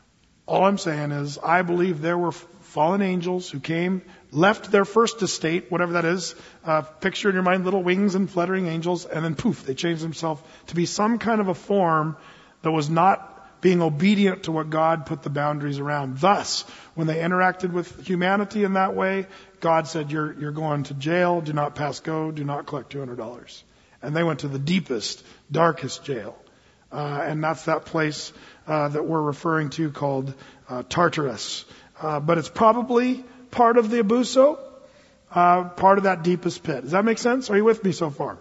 All I'm saying is I believe there were fallen angels who came, left their first estate, whatever that is, uh, picture in your mind little wings and fluttering angels, and then poof, they changed themselves to be some kind of a form that was not being obedient to what God put the boundaries around. Thus, when they interacted with humanity in that way, God said, you're, you're going to jail, do not pass go, do not collect two hundred dollars. And they went to the deepest, darkest jail. Uh, and that's that place uh, that we're referring to called uh, Tartarus. Uh, but it's probably part of the Abuso, uh, part of that deepest pit. Does that make sense? Are you with me so far?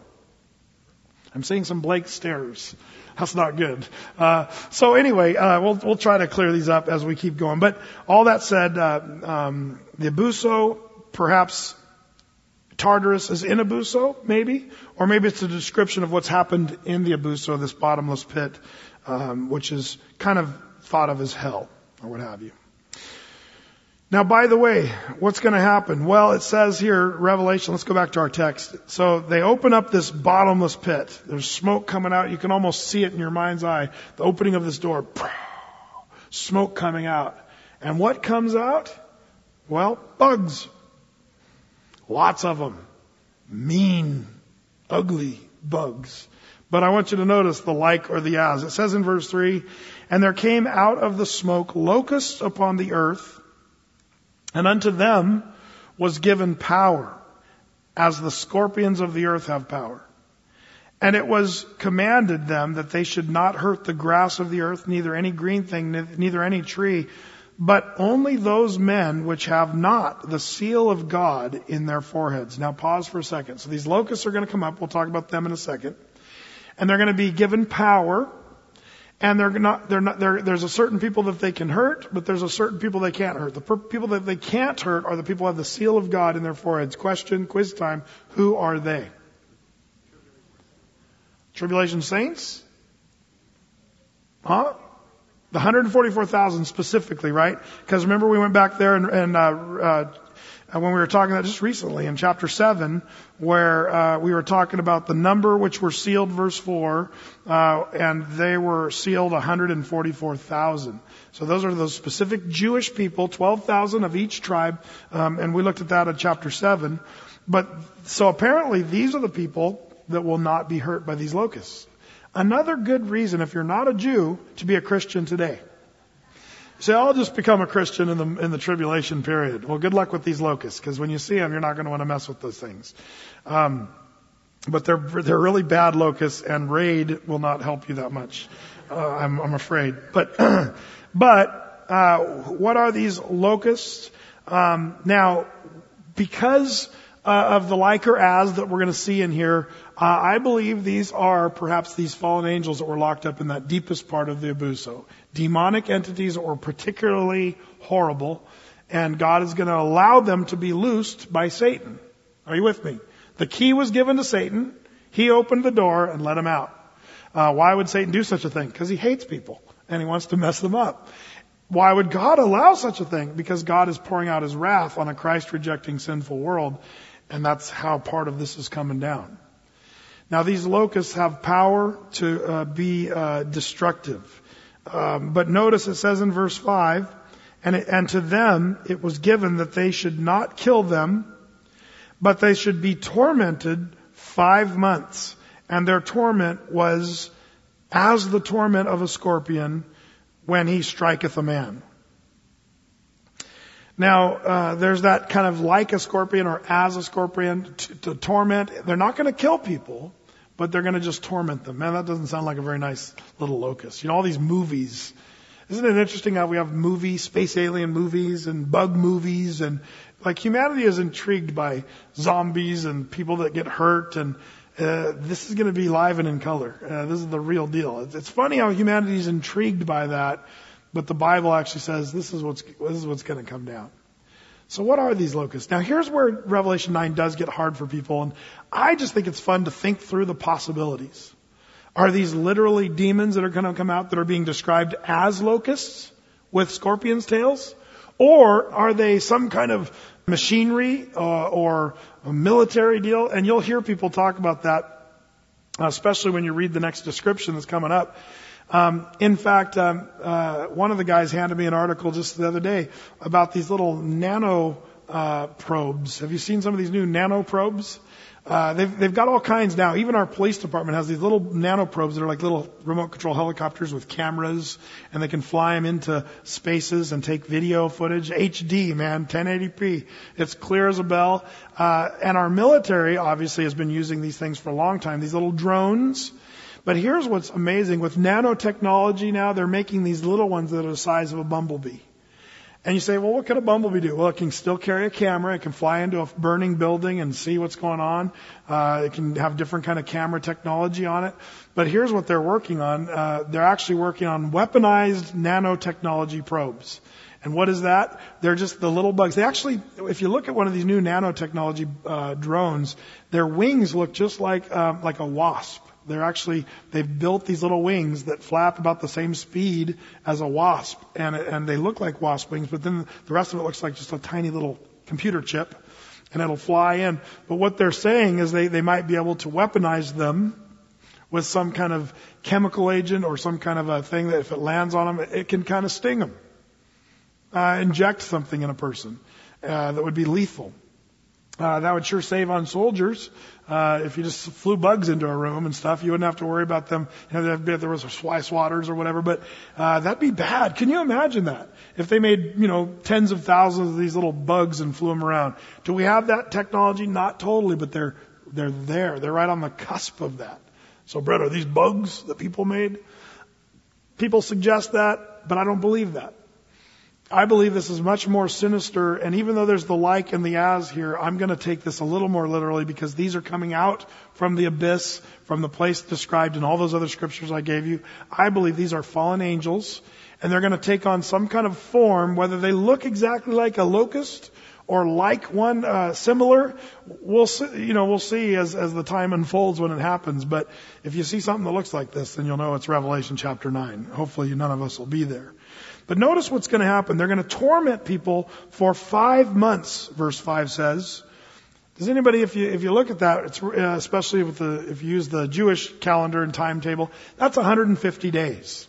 I'm seeing some blank stares. That's not good. Uh, so anyway, uh, we'll we'll try to clear these up as we keep going. But all that said, uh, um, the Abuso, perhaps Tartarus is in Abuso, maybe, or maybe it's a description of what's happened in the Abuso, this bottomless pit, um, which is kind of thought of as hell or what have you. Now, by the way, what's going to happen? Well, it says here, Revelation, let's go back to our text. So they open up this bottomless pit. There's smoke coming out. You can almost see it in your mind's eye. The opening of this door, smoke coming out. And what comes out? Well, bugs. Lots of them. Mean, ugly bugs. But I want you to notice the like or the as. It says in verse three, and there came out of the smoke locusts upon the earth, and unto them was given power, as the scorpions of the earth have power. And it was commanded them that they should not hurt the grass of the earth, neither any green thing, neither any tree, but only those men which have not the seal of God in their foreheads. Now pause for a second. So these locusts are going to come up. We'll talk about them in a second. And they're going to be given power. And they're not, they're not, they're, there's a certain people that they can hurt, but there's a certain people they can't hurt. The per- people that they can't hurt are the people who have the seal of God in their foreheads. Question, quiz time. Who are they? Tribulation saints? Huh? The one hundred forty-four thousand specifically, right? Because remember we went back there and, and uh, uh, uh, when we were talking about just recently in chapter seven, where uh, we were talking about the number which were sealed, verse four, uh, and they were sealed one hundred forty-four thousand. So those are those specific Jewish people, twelve thousand of each tribe, um, and we looked at that in chapter seven. But so apparently these are the people that will not be hurt by these locusts. Another good reason, if you're not a Jew, to be a Christian today. Say, I'll just become a Christian in the in the tribulation period. Well, good luck with these locusts, because when you see them, you're not going to want to mess with those things. Um, but they're they're really bad locusts, and raid will not help you that much. Uh, I'm I'm afraid. But but uh, what are these locusts? Um, now, because Uh, of the like or as that we're going to see in here, uh, I believe these are perhaps these fallen angels that were locked up in that deepest part of the abuso. Demonic entities that were particularly horrible, and God is going to allow them to be loosed by Satan. Are you with me? The key was given to Satan. He opened the door and let him out. Uh, why would Satan do such a thing? Because he hates people, and he wants to mess them up. Why would God allow such a thing? Because God is pouring out his wrath on a Christ-rejecting sinful world. And that's how part of this is coming down. Now, these locusts have power to uh, be uh, destructive. Um, but notice it says in verse five, and, it, and to them it was given that they should not kill them, but they should be tormented five months. And their torment was as the torment of a scorpion when he striketh a man. Now, uh, there's that kind of like a scorpion or as a scorpion to, to torment. They're not going to kill people, but they're going to just torment them. Man, that doesn't sound like a very nice little locust. You know, all these movies. Isn't it interesting how we have movies, space alien movies and bug movies, and like humanity is intrigued by zombies and people that get hurt, and uh, this is going to be live and in color. Uh, this is the real deal. It's, it's funny how humanity is intrigued by that. But the Bible actually says this is what's this is what's going to come down. So what are these locusts? Now here's where Revelation nine does get hard for people, and I just think it's fun to think through the possibilities. Are these literally demons that are going to come out that are being described as locusts with scorpions' tails? Or are they some kind of machinery uh, or a military deal? And you'll hear people talk about that, especially when you read the next description that's coming up. Um, in fact, um, uh, one of the guys handed me an article just the other day about these little nano uh, probes. Have you seen some of these new nano probes? Uh, they've, they've got all kinds now. Even our police department has these little nano probes that are like little remote control helicopters with cameras, and they can fly them into spaces and take video footage. H D, man, ten eighty p. It's clear as a bell. Uh, and our military obviously has been using these things for a long time. These little drones. But here's what's amazing. With nanotechnology now, they're making these little ones that are the size of a bumblebee. And you say, well, what can a bumblebee do? Well, it can still carry a camera. It can fly into a burning building and see what's going on. Uh, it can have different kind of camera technology on it. But here's what they're working on. Uh, they're actually working on weaponized nanotechnology probes. And what is that? They're just the little bugs. They actually, if you look at one of these new nanotechnology uh, drones, their wings look just like uh, like a wasp. They're actually, they've built these little wings that flap about the same speed as a wasp. And, and they look like wasp wings, but then the rest of it looks like just a tiny little computer chip. And it'll fly in. But what they're saying is they, they might be able to weaponize them with some kind of chemical agent or some kind of a thing that if it lands on them, it, it can kind of sting them. Uh, inject something in a person uh, that would be lethal. Uh, that would sure save on soldiers. Uh, if you just flew bugs into a room and stuff, you wouldn't have to worry about them. You know, if there was fly swatters or whatever, but uh, that'd be bad. Can you imagine that? If they made, you know, tens of thousands of these little bugs and flew them around. Do we have that technology? Not totally, but they're they're there. They're right on the cusp of that. So, Brett, are these bugs that people made? People suggest that, but I don't believe that. I believe this is much more sinister, and even though there's the like and the as here, I'm going to take this a little more literally because these are coming out from the abyss, from the place described in all those other scriptures I gave you. I believe these are fallen angels, and they're going to take on some kind of form, whether they look exactly like a locust or like one uh, similar. We'll see, you know, we'll see as as the time unfolds when it happens. But if you see something that looks like this, then you'll know it's Revelation chapter nine. Hopefully, none of us will be there. But notice what's going to happen. They're going to torment people for five months, verse five says. Does anybody, if you if you look at that, it's, uh, especially with the if you use the Jewish calendar and timetable, that's one hundred fifty days.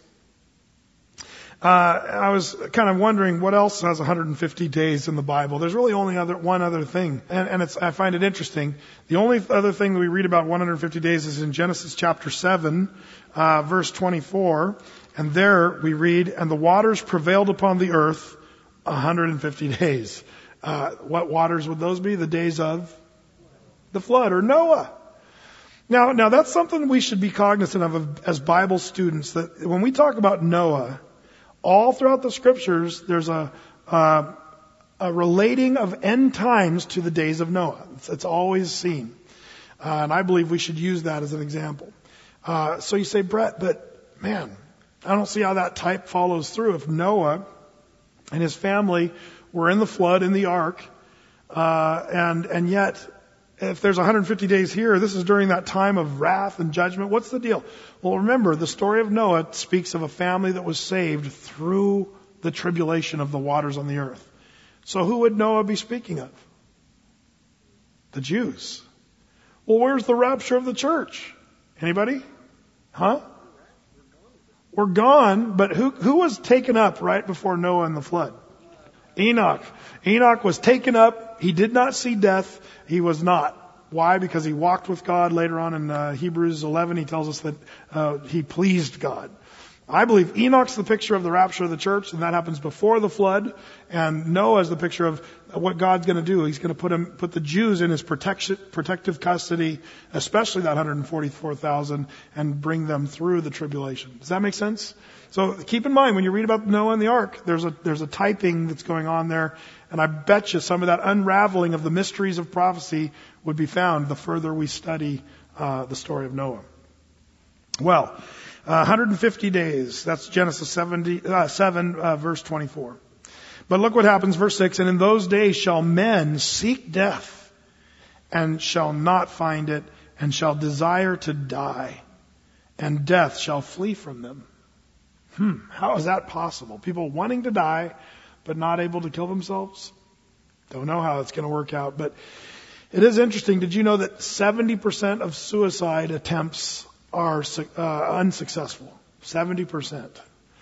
Uh, I was kind of wondering what else has one hundred fifty days in the Bible. There's really only other one other thing, and, and it's I find it interesting. The only other thing that we read about one hundred fifty days is in Genesis chapter seven, uh, verse twenty-four, and there we read, "And the waters prevailed upon the earth one hundred fifty days." Uh, what waters would those be? The days of the flood, or Noah. Now, now that's something we should be cognizant of as Bible students. That when we talk about Noah, all throughout the scriptures, there's a, uh, a relating of end times to the days of Noah. It's, it's always seen. Uh, and I believe we should use that as an example. Uh, so you say, Brett, but man, I don't see how that type follows through. If Noah and his family were in the flood, in the ark, uh, and, and yet, if there's one hundred fifty days here, this is during that time of wrath and judgment. What's the deal? Well, remember, the story of Noah speaks of a family that was saved through the tribulation of the waters on the earth. So who would Noah be speaking of? The Jews. Well, where's the rapture of the church? Anybody? Huh? We're gone, but who, who was taken up right before Noah and the flood? Enoch. Enoch was taken up. He did not see death. He was not. Why? Because he walked with God. Later on in uh, Hebrews eleven, he tells us that uh, he pleased God. I believe Enoch's the picture of the rapture of the church, and that happens before the flood. And Noah is the picture of what God's going to do. He's going to put him, put the Jews in his protection, protective custody, especially that one hundred forty-four thousand, and bring them through the tribulation. Does that make sense? So keep in mind, when you read about Noah and the ark, there's a, there's a typing that's going on there. And I bet you some of that unraveling of the mysteries of prophecy would be found the further we study uh, the story of Noah. Well, uh, one hundred fifty days. That's Genesis seventy, uh, seven, uh, verse twenty-four. But look what happens, verse six. And in those days shall men seek death, and shall not find it, and shall desire to die, and death shall flee from them. Hmm, how is that possible? People wanting to die, but not able to kill themselves? Don't know how it's going to work out, but it is interesting. Did you know that seventy percent of suicide attempts are uh, unsuccessful? seventy percent.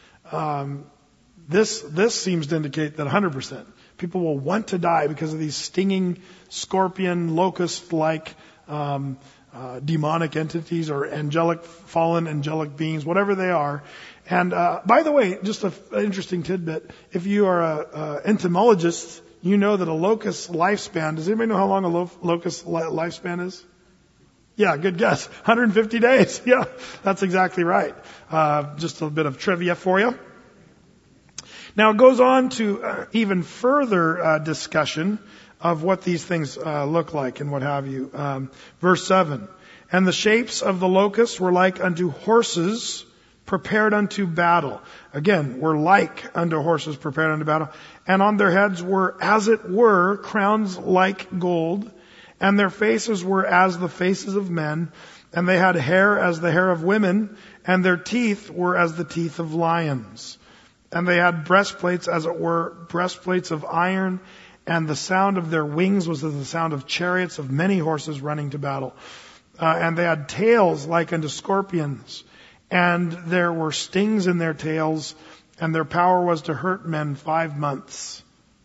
Um, this this seems to indicate that one hundred percent. People will want to die because of these stinging scorpion, locust-like um, uh, demonic entities or angelic, fallen angelic beings, whatever they are. And uh, by the way, just an interesting tidbit, if you are an entomologist, you know that a locust lifespan, does anybody know how long a lo- locust li- lifespan is? Yeah, good guess. one hundred fifty days. Yeah, that's exactly right. Uh, just a bit of trivia for you. Now it goes on to uh, even further uh, discussion of what these things uh, look like and what have you. Um, verse seven. And the shapes of the locusts were like unto horses prepared unto battle. Again, were like unto horses prepared unto battle. And on their heads were, as it were, crowns like gold. And their faces were as the faces of men. And they had hair as the hair of women. And their teeth were as the teeth of lions. And they had breastplates, as it were, breastplates of iron. And the sound of their wings was as the sound of chariots of many horses running to battle. Uh, and they had tails like unto scorpions. And there were stings in their tails, and their power was to hurt men five months.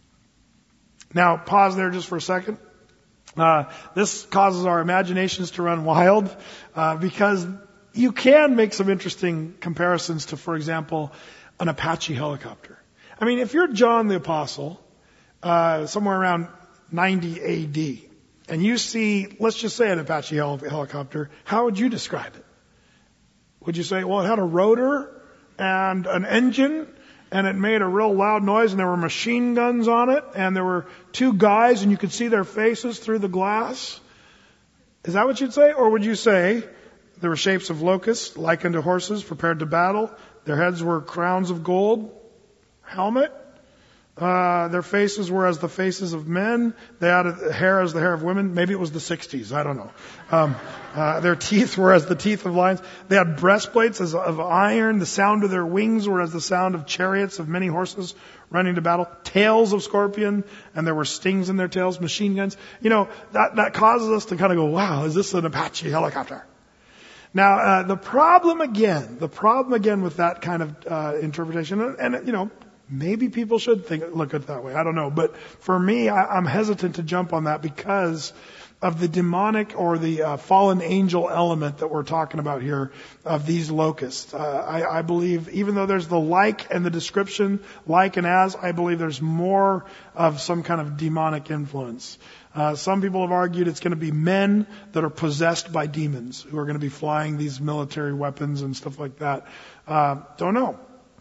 Now, pause there just for a second. Uh, this causes our imaginations to run wild, uh, because you can make some interesting comparisons to, for example, an Apache helicopter. I mean, if you're John the Apostle, uh, somewhere around ninety A D, and you see, let's just say an Apache hel- helicopter, how would you describe it? Would you say, well, it had a rotor and an engine, and it made a real loud noise, and there were machine guns on it, and there were two guys, and you could see their faces through the glass? Is that what you'd say? Or would you say there were shapes of locusts, like unto horses, prepared to battle? Their heads were crowns of gold, helmet, Uh, their faces were as the faces of men. They had hair as the hair of women. Maybe it was the sixties. I don't know. Um, uh, their teeth were as the teeth of lions. They had breastplates as of iron. The sound of their wings were as the sound of chariots of many horses running to battle. Tails of scorpion, and there were stings in their tails. Machine guns. You know, that that causes us to kind of go, "Wow, is this an Apache helicopter?" Now, uh, the problem again, the problem again with that kind of uh, interpretation, and, and you know. Maybe people should think, look at it that way. I don't know. But for me, I, I'm hesitant to jump on that because of the demonic or the uh, fallen angel element that we're talking about here of these locusts. Uh, I, I believe, even though there's the like and the description, like and as, I believe there's more of some kind of demonic influence. Uh, some people have argued it's going to be men that are possessed by demons who are going to be flying these military weapons and stuff like that. Uh, don't know.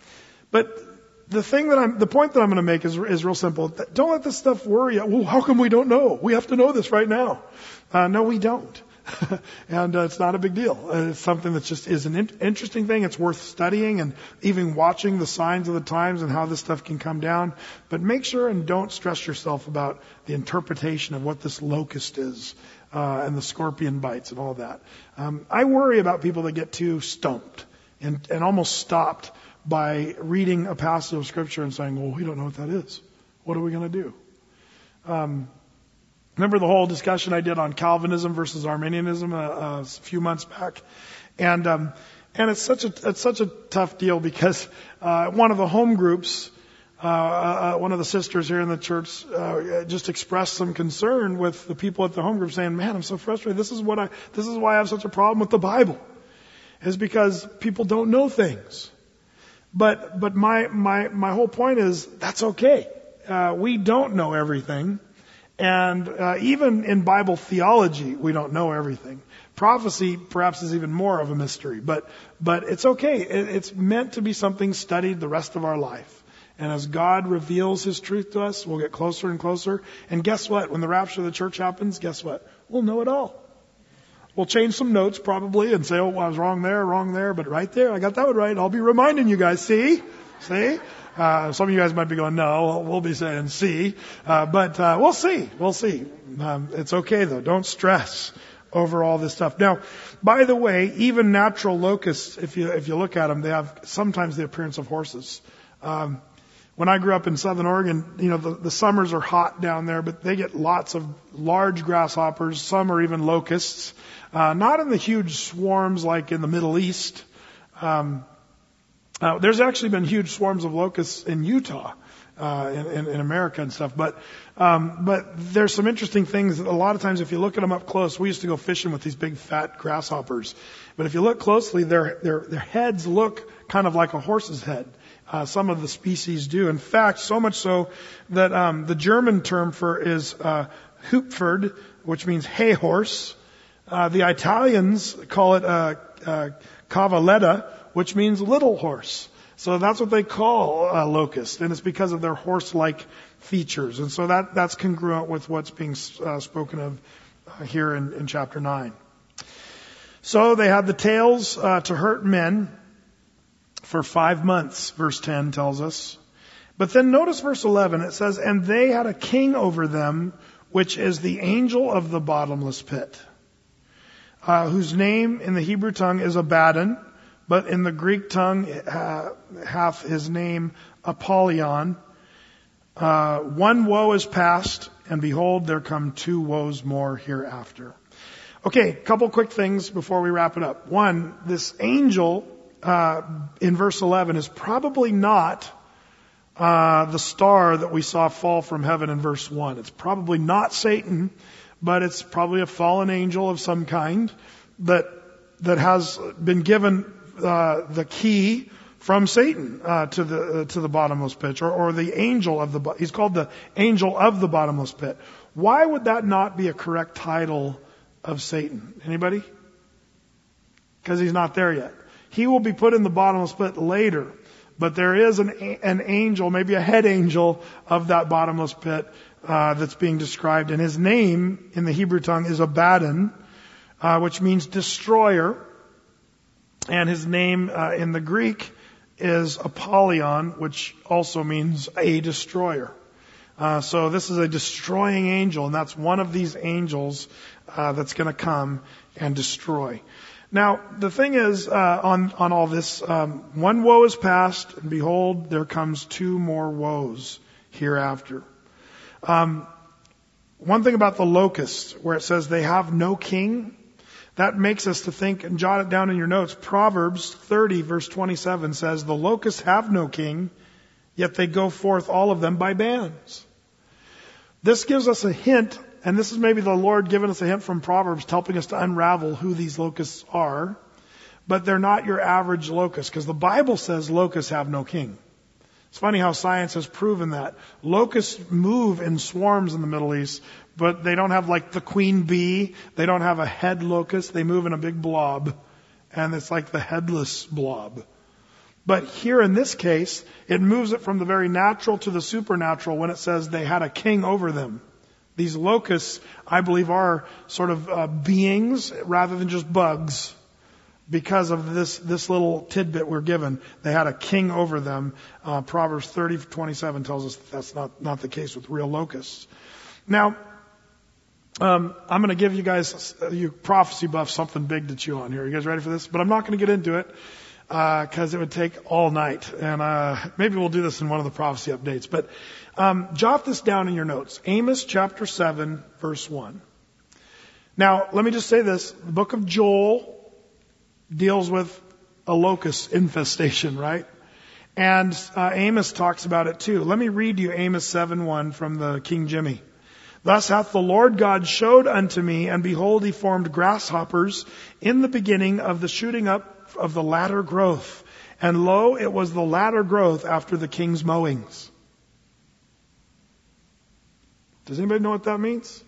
But The thing that I'm, the point that I'm going to make is, is real simple. Don't let this stuff worry you. Well, how come we don't know? We have to know this right now. Uh, no, we don't. and uh, it's not a big deal. Uh, it's something that just is an in- interesting thing. It's worth studying and even watching the signs of the times and how this stuff can come down. But make sure and don't stress yourself about the interpretation of what this locust is uh, and the scorpion bites and all that. Um, I worry about people that get too stumped and, and almost stopped by reading a passage of Scripture and saying, well, we don't know what that is. What are we going to do? Um, remember the whole discussion I did on Calvinism versus Arminianism a, a few months back? And um, and it's such a it's such a tough deal because uh, one of the home groups, uh, uh, one of the sisters here in the church, uh, just expressed some concern with the people at the home group, saying, man, I'm so frustrated. This is what I this is why I have such a problem with the Bible. Is because people don't know things. But but my my my whole point is that's okay. Uh, we don't know everything, and uh, even in Bible theology, we don't know everything. Prophecy perhaps is even more of a mystery, but but it's okay. It, it's meant to be something studied the rest of our life. And as God reveals His truth to us, we'll get closer and closer. And guess what? When the rapture of the church happens, guess what? We'll know it all. We'll change some notes probably and say, oh, well, I was wrong there, wrong there, but right there, I got that one right. I'll be reminding you guys, see? See? Uh, some of you guys might be going, no, we'll be saying see. Uh, but uh, we'll see. We'll see. Um, it's okay, though. Don't stress over all this stuff. Now, by the way, even natural locusts, if you if you look at them, they have sometimes the appearance of horses. Um, When I grew up in Southern Oregon, you know, the, the summers are hot down there, but they get lots of large grasshoppers. Some are even locusts. Uh, not in the huge swarms like in the Middle East. Um, uh, there's actually been huge swarms of locusts in Utah, uh, in, in, in America and stuff. But, um, but there's some interesting things. A lot of times if you look at them up close, we used to go fishing with these big fat grasshoppers. But if you look closely, their, their, their heads look kind of like a horse's head. Uh, some of the species do. In fact, so much so that um, the German term for is uh, Hupferd, which means hay horse. Uh, the Italians call it uh, uh, Cavalletta, which means little horse. So that's what they call a locust, and it's because of their horse-like features. And so that that's congruent with what's being uh, spoken of uh, here in, in chapter nine. So they had the tails uh, to hurt men. For five months, verse ten tells us. But then notice verse eleven. It says, and they had a king over them, which is the angel of the bottomless pit, uh, whose name in the Hebrew tongue is Abaddon, but in the Greek tongue uh, hath his name Apollyon. Uh, one woe is past, and behold, there come two woes more hereafter. Okay, a couple quick things before we wrap it up. One, this angel Uh, in verse eleven is probably not uh, the star that we saw fall from heaven in verse one. It's probably not Satan, but it's probably a fallen angel of some kind that that has been given uh, the key from Satan uh, to the uh, to the bottomless pit, or, or the angel of the he's called the angel of the bottomless pit. Why would that not be a correct title of Satan? Anybody? Because he's not there yet. He will be put in the bottomless pit later. But there is an an angel, maybe a head angel of that bottomless pit uh, that's being described. And his name in the Hebrew tongue is Abaddon, uh, which means destroyer. And his name uh, in the Greek is Apollyon, which also means a destroyer. Uh, so this is a destroying angel, and that's one of these angels uh, that's going to come and destroy. Now, the thing is, uh, on, on all this, um, one woe is past, and behold, there comes two more woes hereafter. Um, one thing about the locusts, where it says they have no king, that makes us to think, and jot it down in your notes, Proverbs thirty verse twenty-seven says, the locusts have no king, yet they go forth all of them by bands. This gives us a hint, and this is maybe the Lord giving us a hint from Proverbs, helping us to unravel who these locusts are. But they're not your average locust, because the Bible says locusts have no king. It's funny how science has proven that. Locusts move in swarms in the Middle East, but they don't have like the queen bee. They don't have a head locust. They move in a big blob, and it's like the headless blob. But here in this case, it moves it from the very natural to the supernatural when it says they had a king over them. These locusts, I believe, are sort of uh, beings rather than just bugs. Because of this this little tidbit we're given, they had a king over them. Uh, Proverbs thirty twenty-seven tells us that that's not, not the case with real locusts. Now, um, I'm going to give you guys, you prophecy buffs, something big to chew on here. You guys ready for this? But I'm not going to get into it because uh, it would take all night. And uh, maybe we'll do this in one of the prophecy updates. But um, jot this down in your notes. Amos chapter seven, verse one. Now, let me just say this. The book of Joel deals with a locust infestation, right? And uh, Amos talks about it too. Let me read you Amos seven one from the King Jimmy. Thus hath the Lord God showed unto me, and behold, he formed grasshoppers in the beginning of the shooting up of the latter growth. And lo, it was the latter growth after the king's mowings. Does anybody know what that means?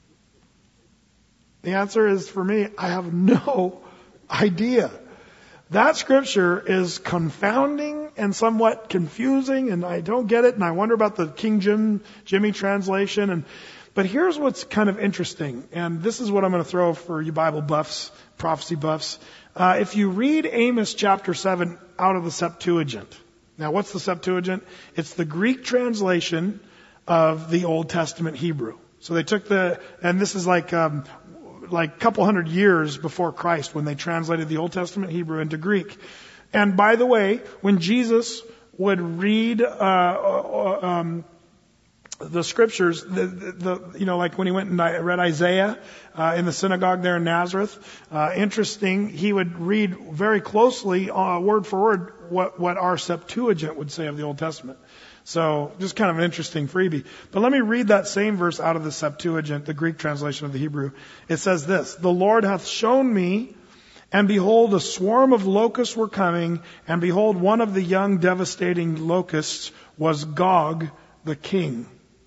The answer is, for me, I have no idea. That scripture is confounding and somewhat confusing, and I don't get it, and I wonder about the King Jim, Jimmy translation. And but here's what's kind of interesting, and this is what I'm going to throw for you Bible buffs, prophecy buffs. Uh, if you read Amos chapter seven out of the Septuagint. Now, what's the Septuagint? It's the Greek translation of the Old Testament Hebrew. So they took the, and this is like um, like a couple hundred years before Christ when they translated the Old Testament Hebrew into Greek. And by the way, when Jesus would read uh, um, the scriptures, the, the, the you know, like when he went and read Isaiah uh, in the synagogue there in Nazareth, uh, interesting, he would read very closely, uh, word for word, what, what our Septuagint would say of the Old Testament. So just kind of an interesting freebie. But let me read that same verse out of the Septuagint, the Greek translation of the Hebrew. It says this, the Lord hath shown me, and behold, a swarm of locusts were coming, and behold, one of the young devastating locusts was Gog the king.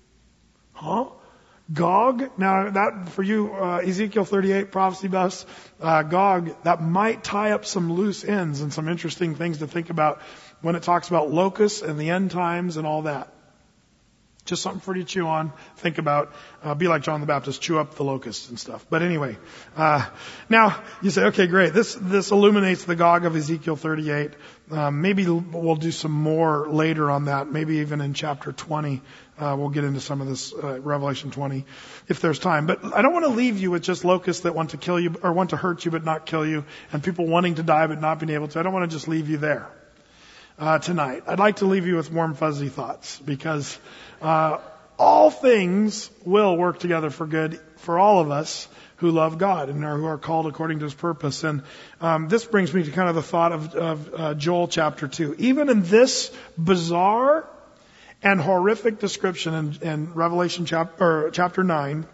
Huh? Gog? Now that, for you, uh, Ezekiel thirty-eight prophecy buffs, uh, Gog, that might tie up some loose ends and some interesting things to think about when it talks about locusts and the end times and all that. Just something for you to chew on, think about. Uh, be like John the Baptist, chew up the locusts and stuff. But anyway, uh, now you say, okay, great. This this illuminates the Gog of Ezekiel thirty-eight. Um, maybe we'll do some more later on that. Maybe even in chapter twenty, uh, we'll get into some of this uh, Revelation twenty, if there's time. But I don't want to leave you with just locusts that want to kill you or want to hurt you but not kill you, and people wanting to die but not being able to. I don't want to just leave you there. Uh, tonight, I'd like to leave you with warm, fuzzy thoughts, because uh, all things will work together for good for all of us who love God and are, who are called according to His purpose. And um, this brings me to kind of the thought of, of uh, Joel chapter two. Even in this bizarre and horrific description in, in Revelation chapter, or chapter nine,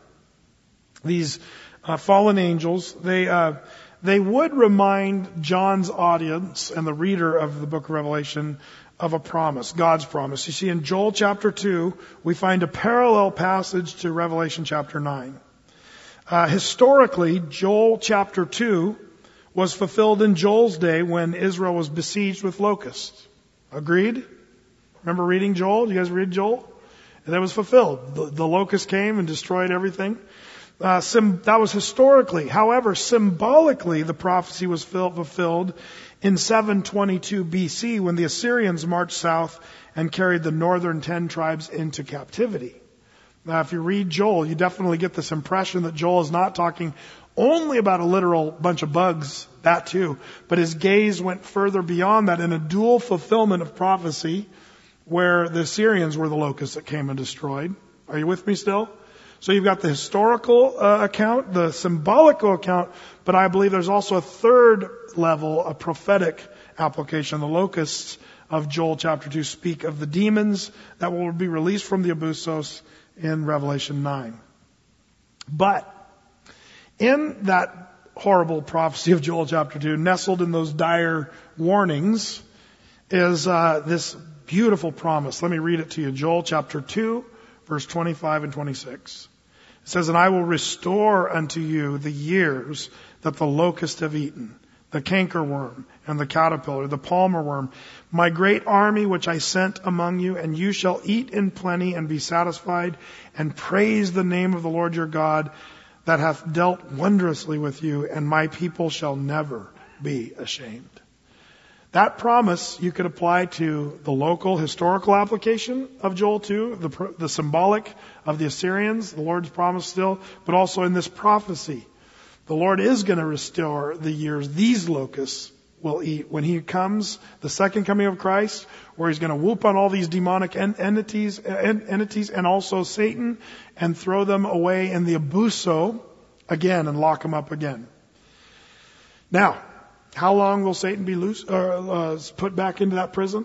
these uh, fallen angels, they. Uh, They would remind John's audience and the reader of the book of Revelation of a promise, God's promise. You see, in Joel chapter two, we find a parallel passage to Revelation chapter nine. Uh, historically, Joel chapter two was fulfilled in Joel's day when Israel was besieged with locusts. Agreed? Remember reading Joel? You guys read Joel? And that was fulfilled. The, the locusts came and destroyed everything. Uh, sim- that was historically. However, symbolically, the prophecy was fil- fulfilled in seven twenty-two B C when the Assyrians marched south and carried the northern ten tribes into captivity. Now, if you read Joel, you definitely get this impression that Joel is not talking only about a literal bunch of bugs, that too, but his gaze went further beyond that in a dual fulfillment of prophecy where the Assyrians were the locusts that came and destroyed. Are you with me still? So you've got the historical uh, account, the symbolical account, but I believe there's also a third level, a prophetic application. The locusts of Joel chapter two speak of the demons that will be released from the abusos in Revelation nine. But in that horrible prophecy of Joel chapter two, nestled in those dire warnings, is uh, this beautiful promise. Let me read it to you. Joel chapter two, verse twenty-five and twenty-six. It says, "And I will restore unto you the years that the locusts have eaten, the cankerworm and the caterpillar, the palmer worm, my great army which I sent among you, and you shall eat in plenty and be satisfied, and praise the name of the Lord your God that hath dealt wondrously with you, and my people shall never be ashamed." That promise you could apply to the local historical application of Joel two, the, the symbolic of the Assyrians, the Lord's promise still, but also in this prophecy. The Lord is going to restore the years these locusts will eat when He comes, the second coming of Christ, where He's going to whoop on all these demonic en- entities, en- entities and also Satan and throw them away in the abuso again and lock them up again. Now, how long will Satan be loose, uh, uh, put back into that prison?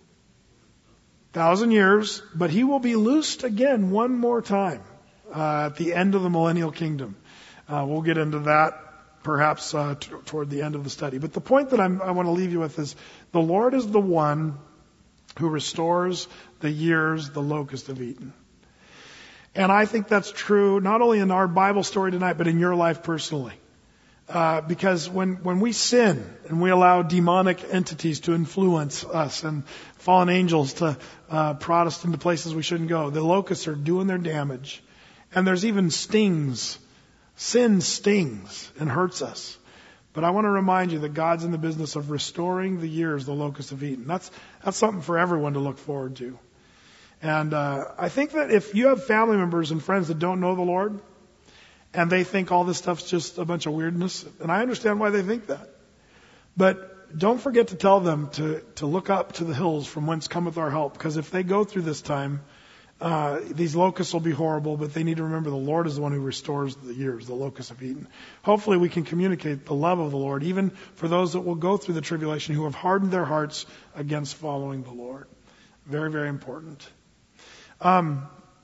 Thousand years, but he will be loosed again one more time uh, at the end of the millennial kingdom. Uh, we'll get into that perhaps uh, t- toward the end of the study. But the point that I'm, I want to leave you with is the Lord is the one who restores the years the locusts have eaten. And I think that's true not only in our Bible story tonight, but in your life personally. Uh, because when, when we sin and we allow demonic entities to influence us and fallen angels to uh, prod us into places we shouldn't go, the locusts are doing their damage. And there's even stings. Sin stings and hurts us. But I want to remind you that God's in the business of restoring the years the locusts have eaten. That's, that's something for everyone to look forward to. And uh, I think that if you have family members and friends that don't know the Lord, and they think all this stuff's just a bunch of weirdness, and I understand why they think that. But don't forget to tell them to, to look up to the hills from whence cometh our help. Because if they go through this time, uh, these locusts will be horrible, but they need to remember the Lord is the one who restores the years the locusts have eaten. Hopefully we can communicate the love of the Lord, even for those that will go through the tribulation who have hardened their hearts against following the Lord. Very, very important. Um,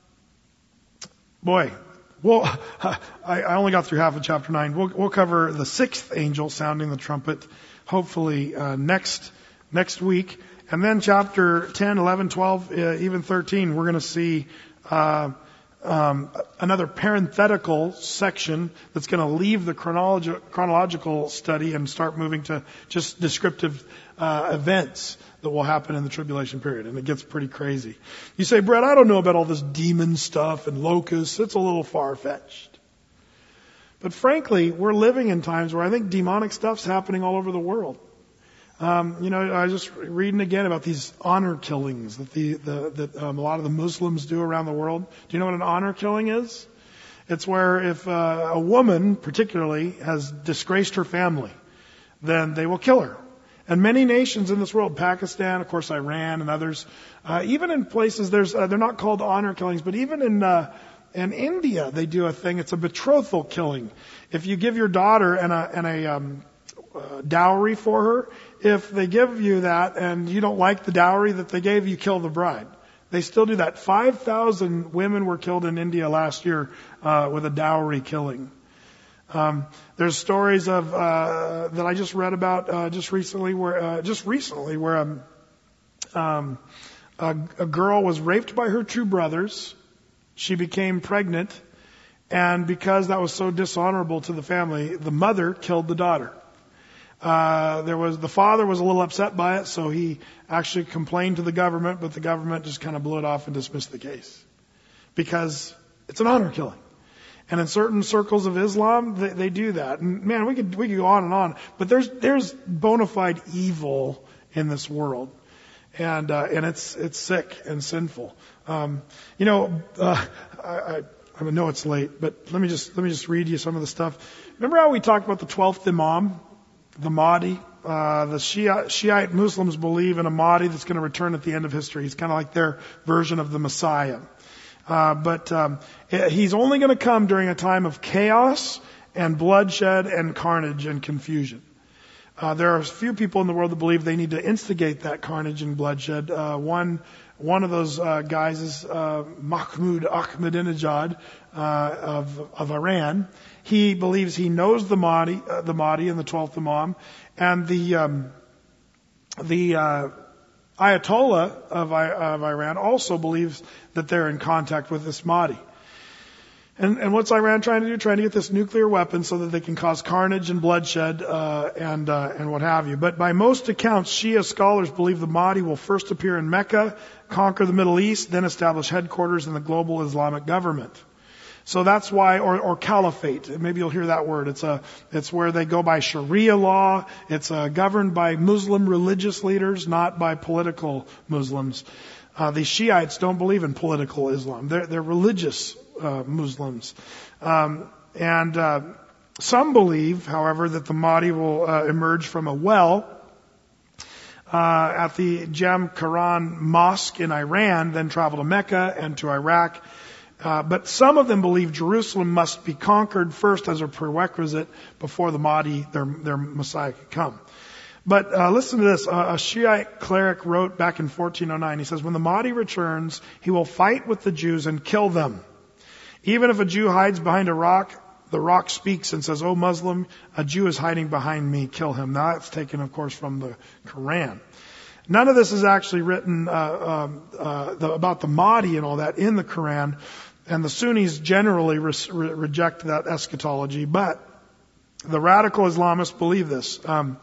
boy, well, I, I only got through half of chapter nine. We'll, we'll cover the sixth angel sounding the trumpet, hopefully uh, next next week. And then chapter ten, eleven, twelve, uh, even thirteen, we're going to see uh, um, another parenthetical section that's going to leave the chronologi- chronological study and start moving to just descriptive uh, events that will happen in the tribulation period. And it gets pretty crazy. You say, Brett, I don't know about all this demon stuff and locusts. It's a little far-fetched. But frankly, we're living in times where I think demonic stuff's happening all over the world. Um, you know, I was just reading again about these honor killings that the, the that um, a lot of the Muslims do around the world. Do you know what an honor killing is? It's where if uh, a woman, particularly, has disgraced her family, then they will kill her. And many nations in this world, Pakistan, of course, Iran, and others, uh, even in places there's uh, they're not called honor killings, but even in uh, in India they do a thing. It's a betrothal killing. If you give your daughter and a and a um, uh, dowry for her, if they give you that and you don't like the dowry that they gave, you kill the bride. They still do that. Five thousand women were killed in India last year uh, with a dowry killing. Um, there's stories of uh, that I just read about uh, just recently, where uh, just recently where um, um, a, a girl was raped by her two brothers. She became pregnant, and because that was so dishonorable to the family, the mother killed the daughter. Uh, there was the father was a little upset by it, so he actually complained to the government, but the government just kind of blew it off and dismissed the case because it's an honor killing. And in certain circles of Islam, they, they do that. And man, we could we could go on and on. But there's there's bona fide evil in this world, and uh, and it's it's sick and sinful. Um, you know, uh, I, I I know it's late, but let me just let me just read you some of the stuff. Remember how we talked about the twelfth Imam, the Mahdi? Uh, the Shia, Shiite Muslims believe in a Mahdi that's going to return at the end of history. He's kind of like their version of the Messiah. Uh, but um, he's only going to come during a time of chaos and bloodshed and carnage and confusion. Uh, there are a few people in the world that believe they need to instigate that carnage and bloodshed. Uh, one one of those uh, guys is uh, Mahmoud Ahmadinejad uh, of of Iran. He believes he knows the Mahdi, uh, the Mahdi and the twelfth Imam, and the um, the uh, Ayatollah of, of Iran also believes that they're in contact with this Mahdi. And, and what's Iran trying to do? Trying to get this nuclear weapon so that they can cause carnage and bloodshed uh, and uh, and what have you. But by most accounts, Shia scholars believe the Mahdi will first appear in Mecca, conquer the Middle East, then establish headquarters in the global Islamic government. So that's why, or, or caliphate. Maybe you'll hear that word. It's a, it's where they go by Sharia law. It's uh, governed by Muslim religious leaders, not by political Muslims. Uh, the Shiites don't believe in political Islam. They're, they're religious uh, Muslims. Um, and uh, some believe, however, that the Mahdi will uh, emerge from a well uh, at the Jam Quran Mosque in Iran, then travel to Mecca and to Iraq. Uh, but some of them believe Jerusalem must be conquered first as a prerequisite before the Mahdi, their, their Messiah, could come. But uh, listen to this. Uh, a Shiite cleric wrote back in fourteen oh nine, he says, when the Mahdi returns, he will fight with the Jews and kill them. Even if a Jew hides behind a rock, the rock speaks and says, "O Muslim, a Jew is hiding behind me, kill him." Now that's taken, of course, from the Quran. None of this is actually written uh, um, uh, the, about the Mahdi and all that in the Quran. And the Sunnis generally re- re- reject that eschatology, but the radical Islamists believe this. Um,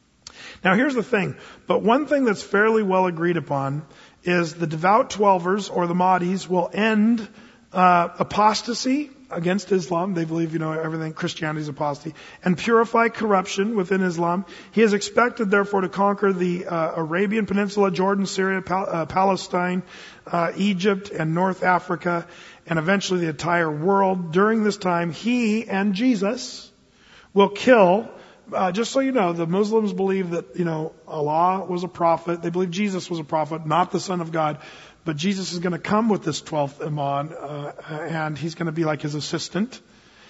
now here's the thing, but one thing that's fairly well agreed upon is the devout Twelvers, or the Mahdis, will end uh, apostasy against Islam. They believe, you know, everything, Christianity is apostasy, and purify corruption within Islam. He is expected, therefore, to conquer the uh, Arabian Peninsula, Jordan, Syria, Pal- uh, Palestine, uh, Egypt, and North Africa, and eventually the entire world. During this time, he and Jesus will kill, uh, just so you know, the Muslims believe that, you know, Allah was a prophet. They believe Jesus was a prophet, not the Son of God. But Jesus is going to come with this twelfth Imam, uh, and he's going to be like his assistant.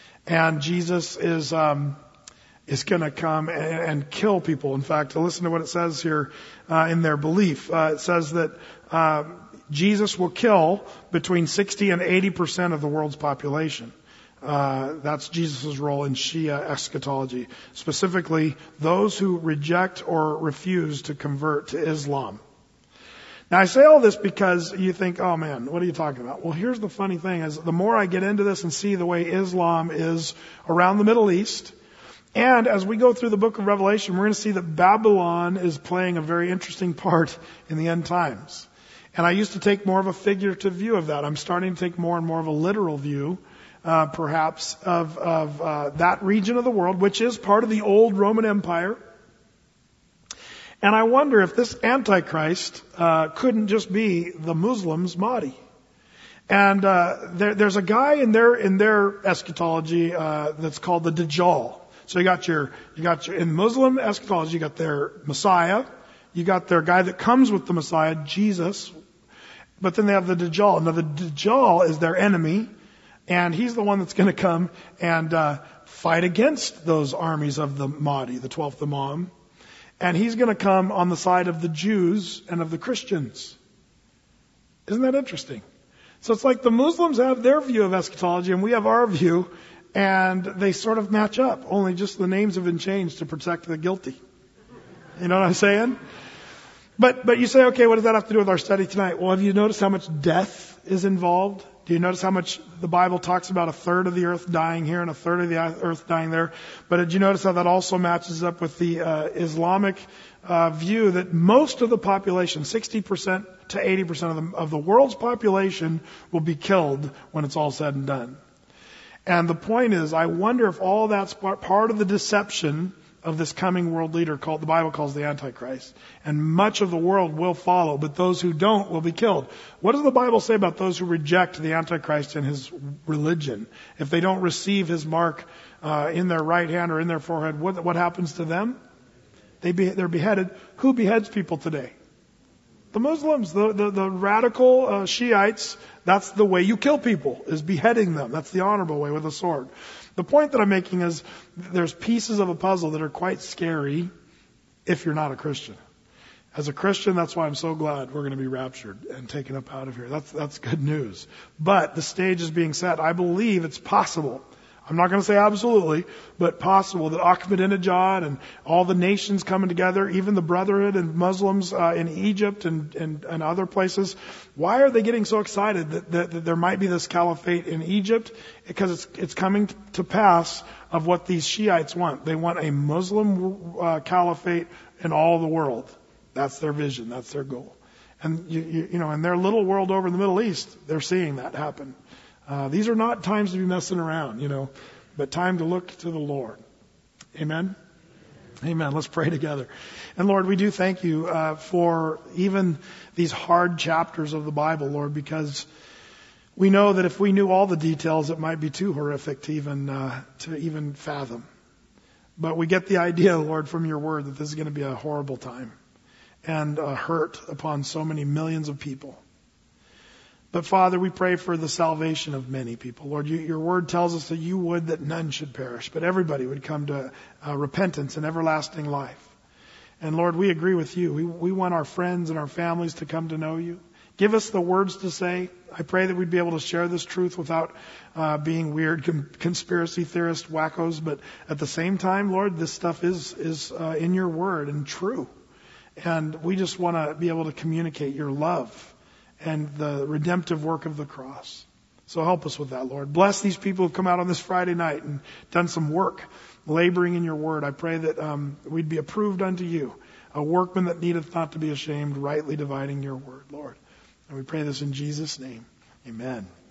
And Jesus is um, is going to come and, and kill people. In fact, listen to what it says here uh, in their belief. Uh, it says that uh, Jesus will kill between sixty and eighty percent of the world's population. Uh, that's Jesus' role in Shia eschatology. Specifically, those who reject or refuse to convert to Islam. Now, I say all this because you think, oh man, what are you talking about? Well, here's the funny thing is the more I get into this and see the way Islam is around the Middle East, and as we go through the book of Revelation, we're going to see that Babylon is playing a very interesting part in the end times. And I used to take more of a figurative view of that. I'm starting to take more and more of a literal view, uh, perhaps, of, of uh, that region of the world, which is part of the old Roman Empire. And I wonder if this Antichrist uh, couldn't just be the Muslims' Mahdi. And uh, there, there's a guy in their in their eschatology uh, that's called the Dajjal. So you got your you got your in Muslim eschatology, you got their Messiah, you got their guy that comes with the Messiah, Jesus. But then they have the Dajjal. Now the Dajjal is their enemy, and he's the one that's going to come and uh, fight against those armies of the Mahdi, the twelfth Imam. And he's going to come on the side of the Jews and of the Christians. Isn't that interesting? So it's like the Muslims have their view of eschatology and we have our view, and they sort of match up. Only just the names have been changed to protect the guilty. You know what I'm saying? But but you say, okay, what does that have to do with our study tonight? Well, have you noticed how much death is involved? Do you notice how much the Bible talks about a third of the earth dying here and a third of the earth dying there? But did you notice how that also matches up with the uh, Islamic uh, view that most of the population, sixty percent to eighty percent of the, of the world's population, will be killed when it's all said and done? And the point is, I wonder if all that's part of the deception of this coming world leader called, the Bible calls the Antichrist. And much of the world will follow, but those who don't will be killed. What does the Bible say about those who reject the Antichrist and his religion? If they don't receive his mark uh, in their right hand or in their forehead, what, what happens to them? They be, they're beheaded. Who beheads people today? The Muslims, the, the, the radical uh, Shiites. That's the way you kill people, is beheading them. That's the honorable way, with a sword. The point that I'm making is there's pieces of a puzzle that are quite scary if you're not a Christian. As a Christian, that's why I'm so glad we're going to be raptured and taken up out of here. That's, that's good news. But the stage is being set. I believe it's possible. I'm not going to say absolutely, but possible that Ahmadinejad and all the nations coming together, even the Brotherhood and Muslims uh, in Egypt and, and, and other places, why are they getting so excited that, that, that there might be this caliphate in Egypt? Because it's, it's coming to pass of what these Shiites want. They want a Muslim uh, caliphate in all the world. That's their vision. That's their goal. And you, you, you know, in their little world over in the Middle East, they're seeing that happen. Uh, these are not times to be messing around, you know, but time to look to the Lord. Amen? Amen. Let's pray together. And Lord, we do thank you uh, for even these hard chapters of the Bible, Lord, because we know that if we knew all the details, it might be too horrific to even uh, to even fathom. But we get the idea, Lord, from your word that this is going to be a horrible time and a hurt upon so many millions of people. But Father, we pray for the salvation of many people. Lord, you, your word tells us that you would that none should perish, but everybody would come to uh, repentance and everlasting life. And Lord, we agree with you. We, we want our friends and our families to come to know you. Give us the words to say. I pray that we'd be able to share this truth without uh, being weird com- conspiracy theorist wackos. But at the same time, Lord, this stuff is, is uh, in your word and true. And we just want to be able to communicate your love and the redemptive work of the cross. So help us with that, Lord. Bless these people who've come out on this Friday night and done some work, laboring in your word. I pray that um, we'd be approved unto you, a workman that needeth not to be ashamed, rightly dividing your word, Lord. And we pray this in Jesus' name. Amen.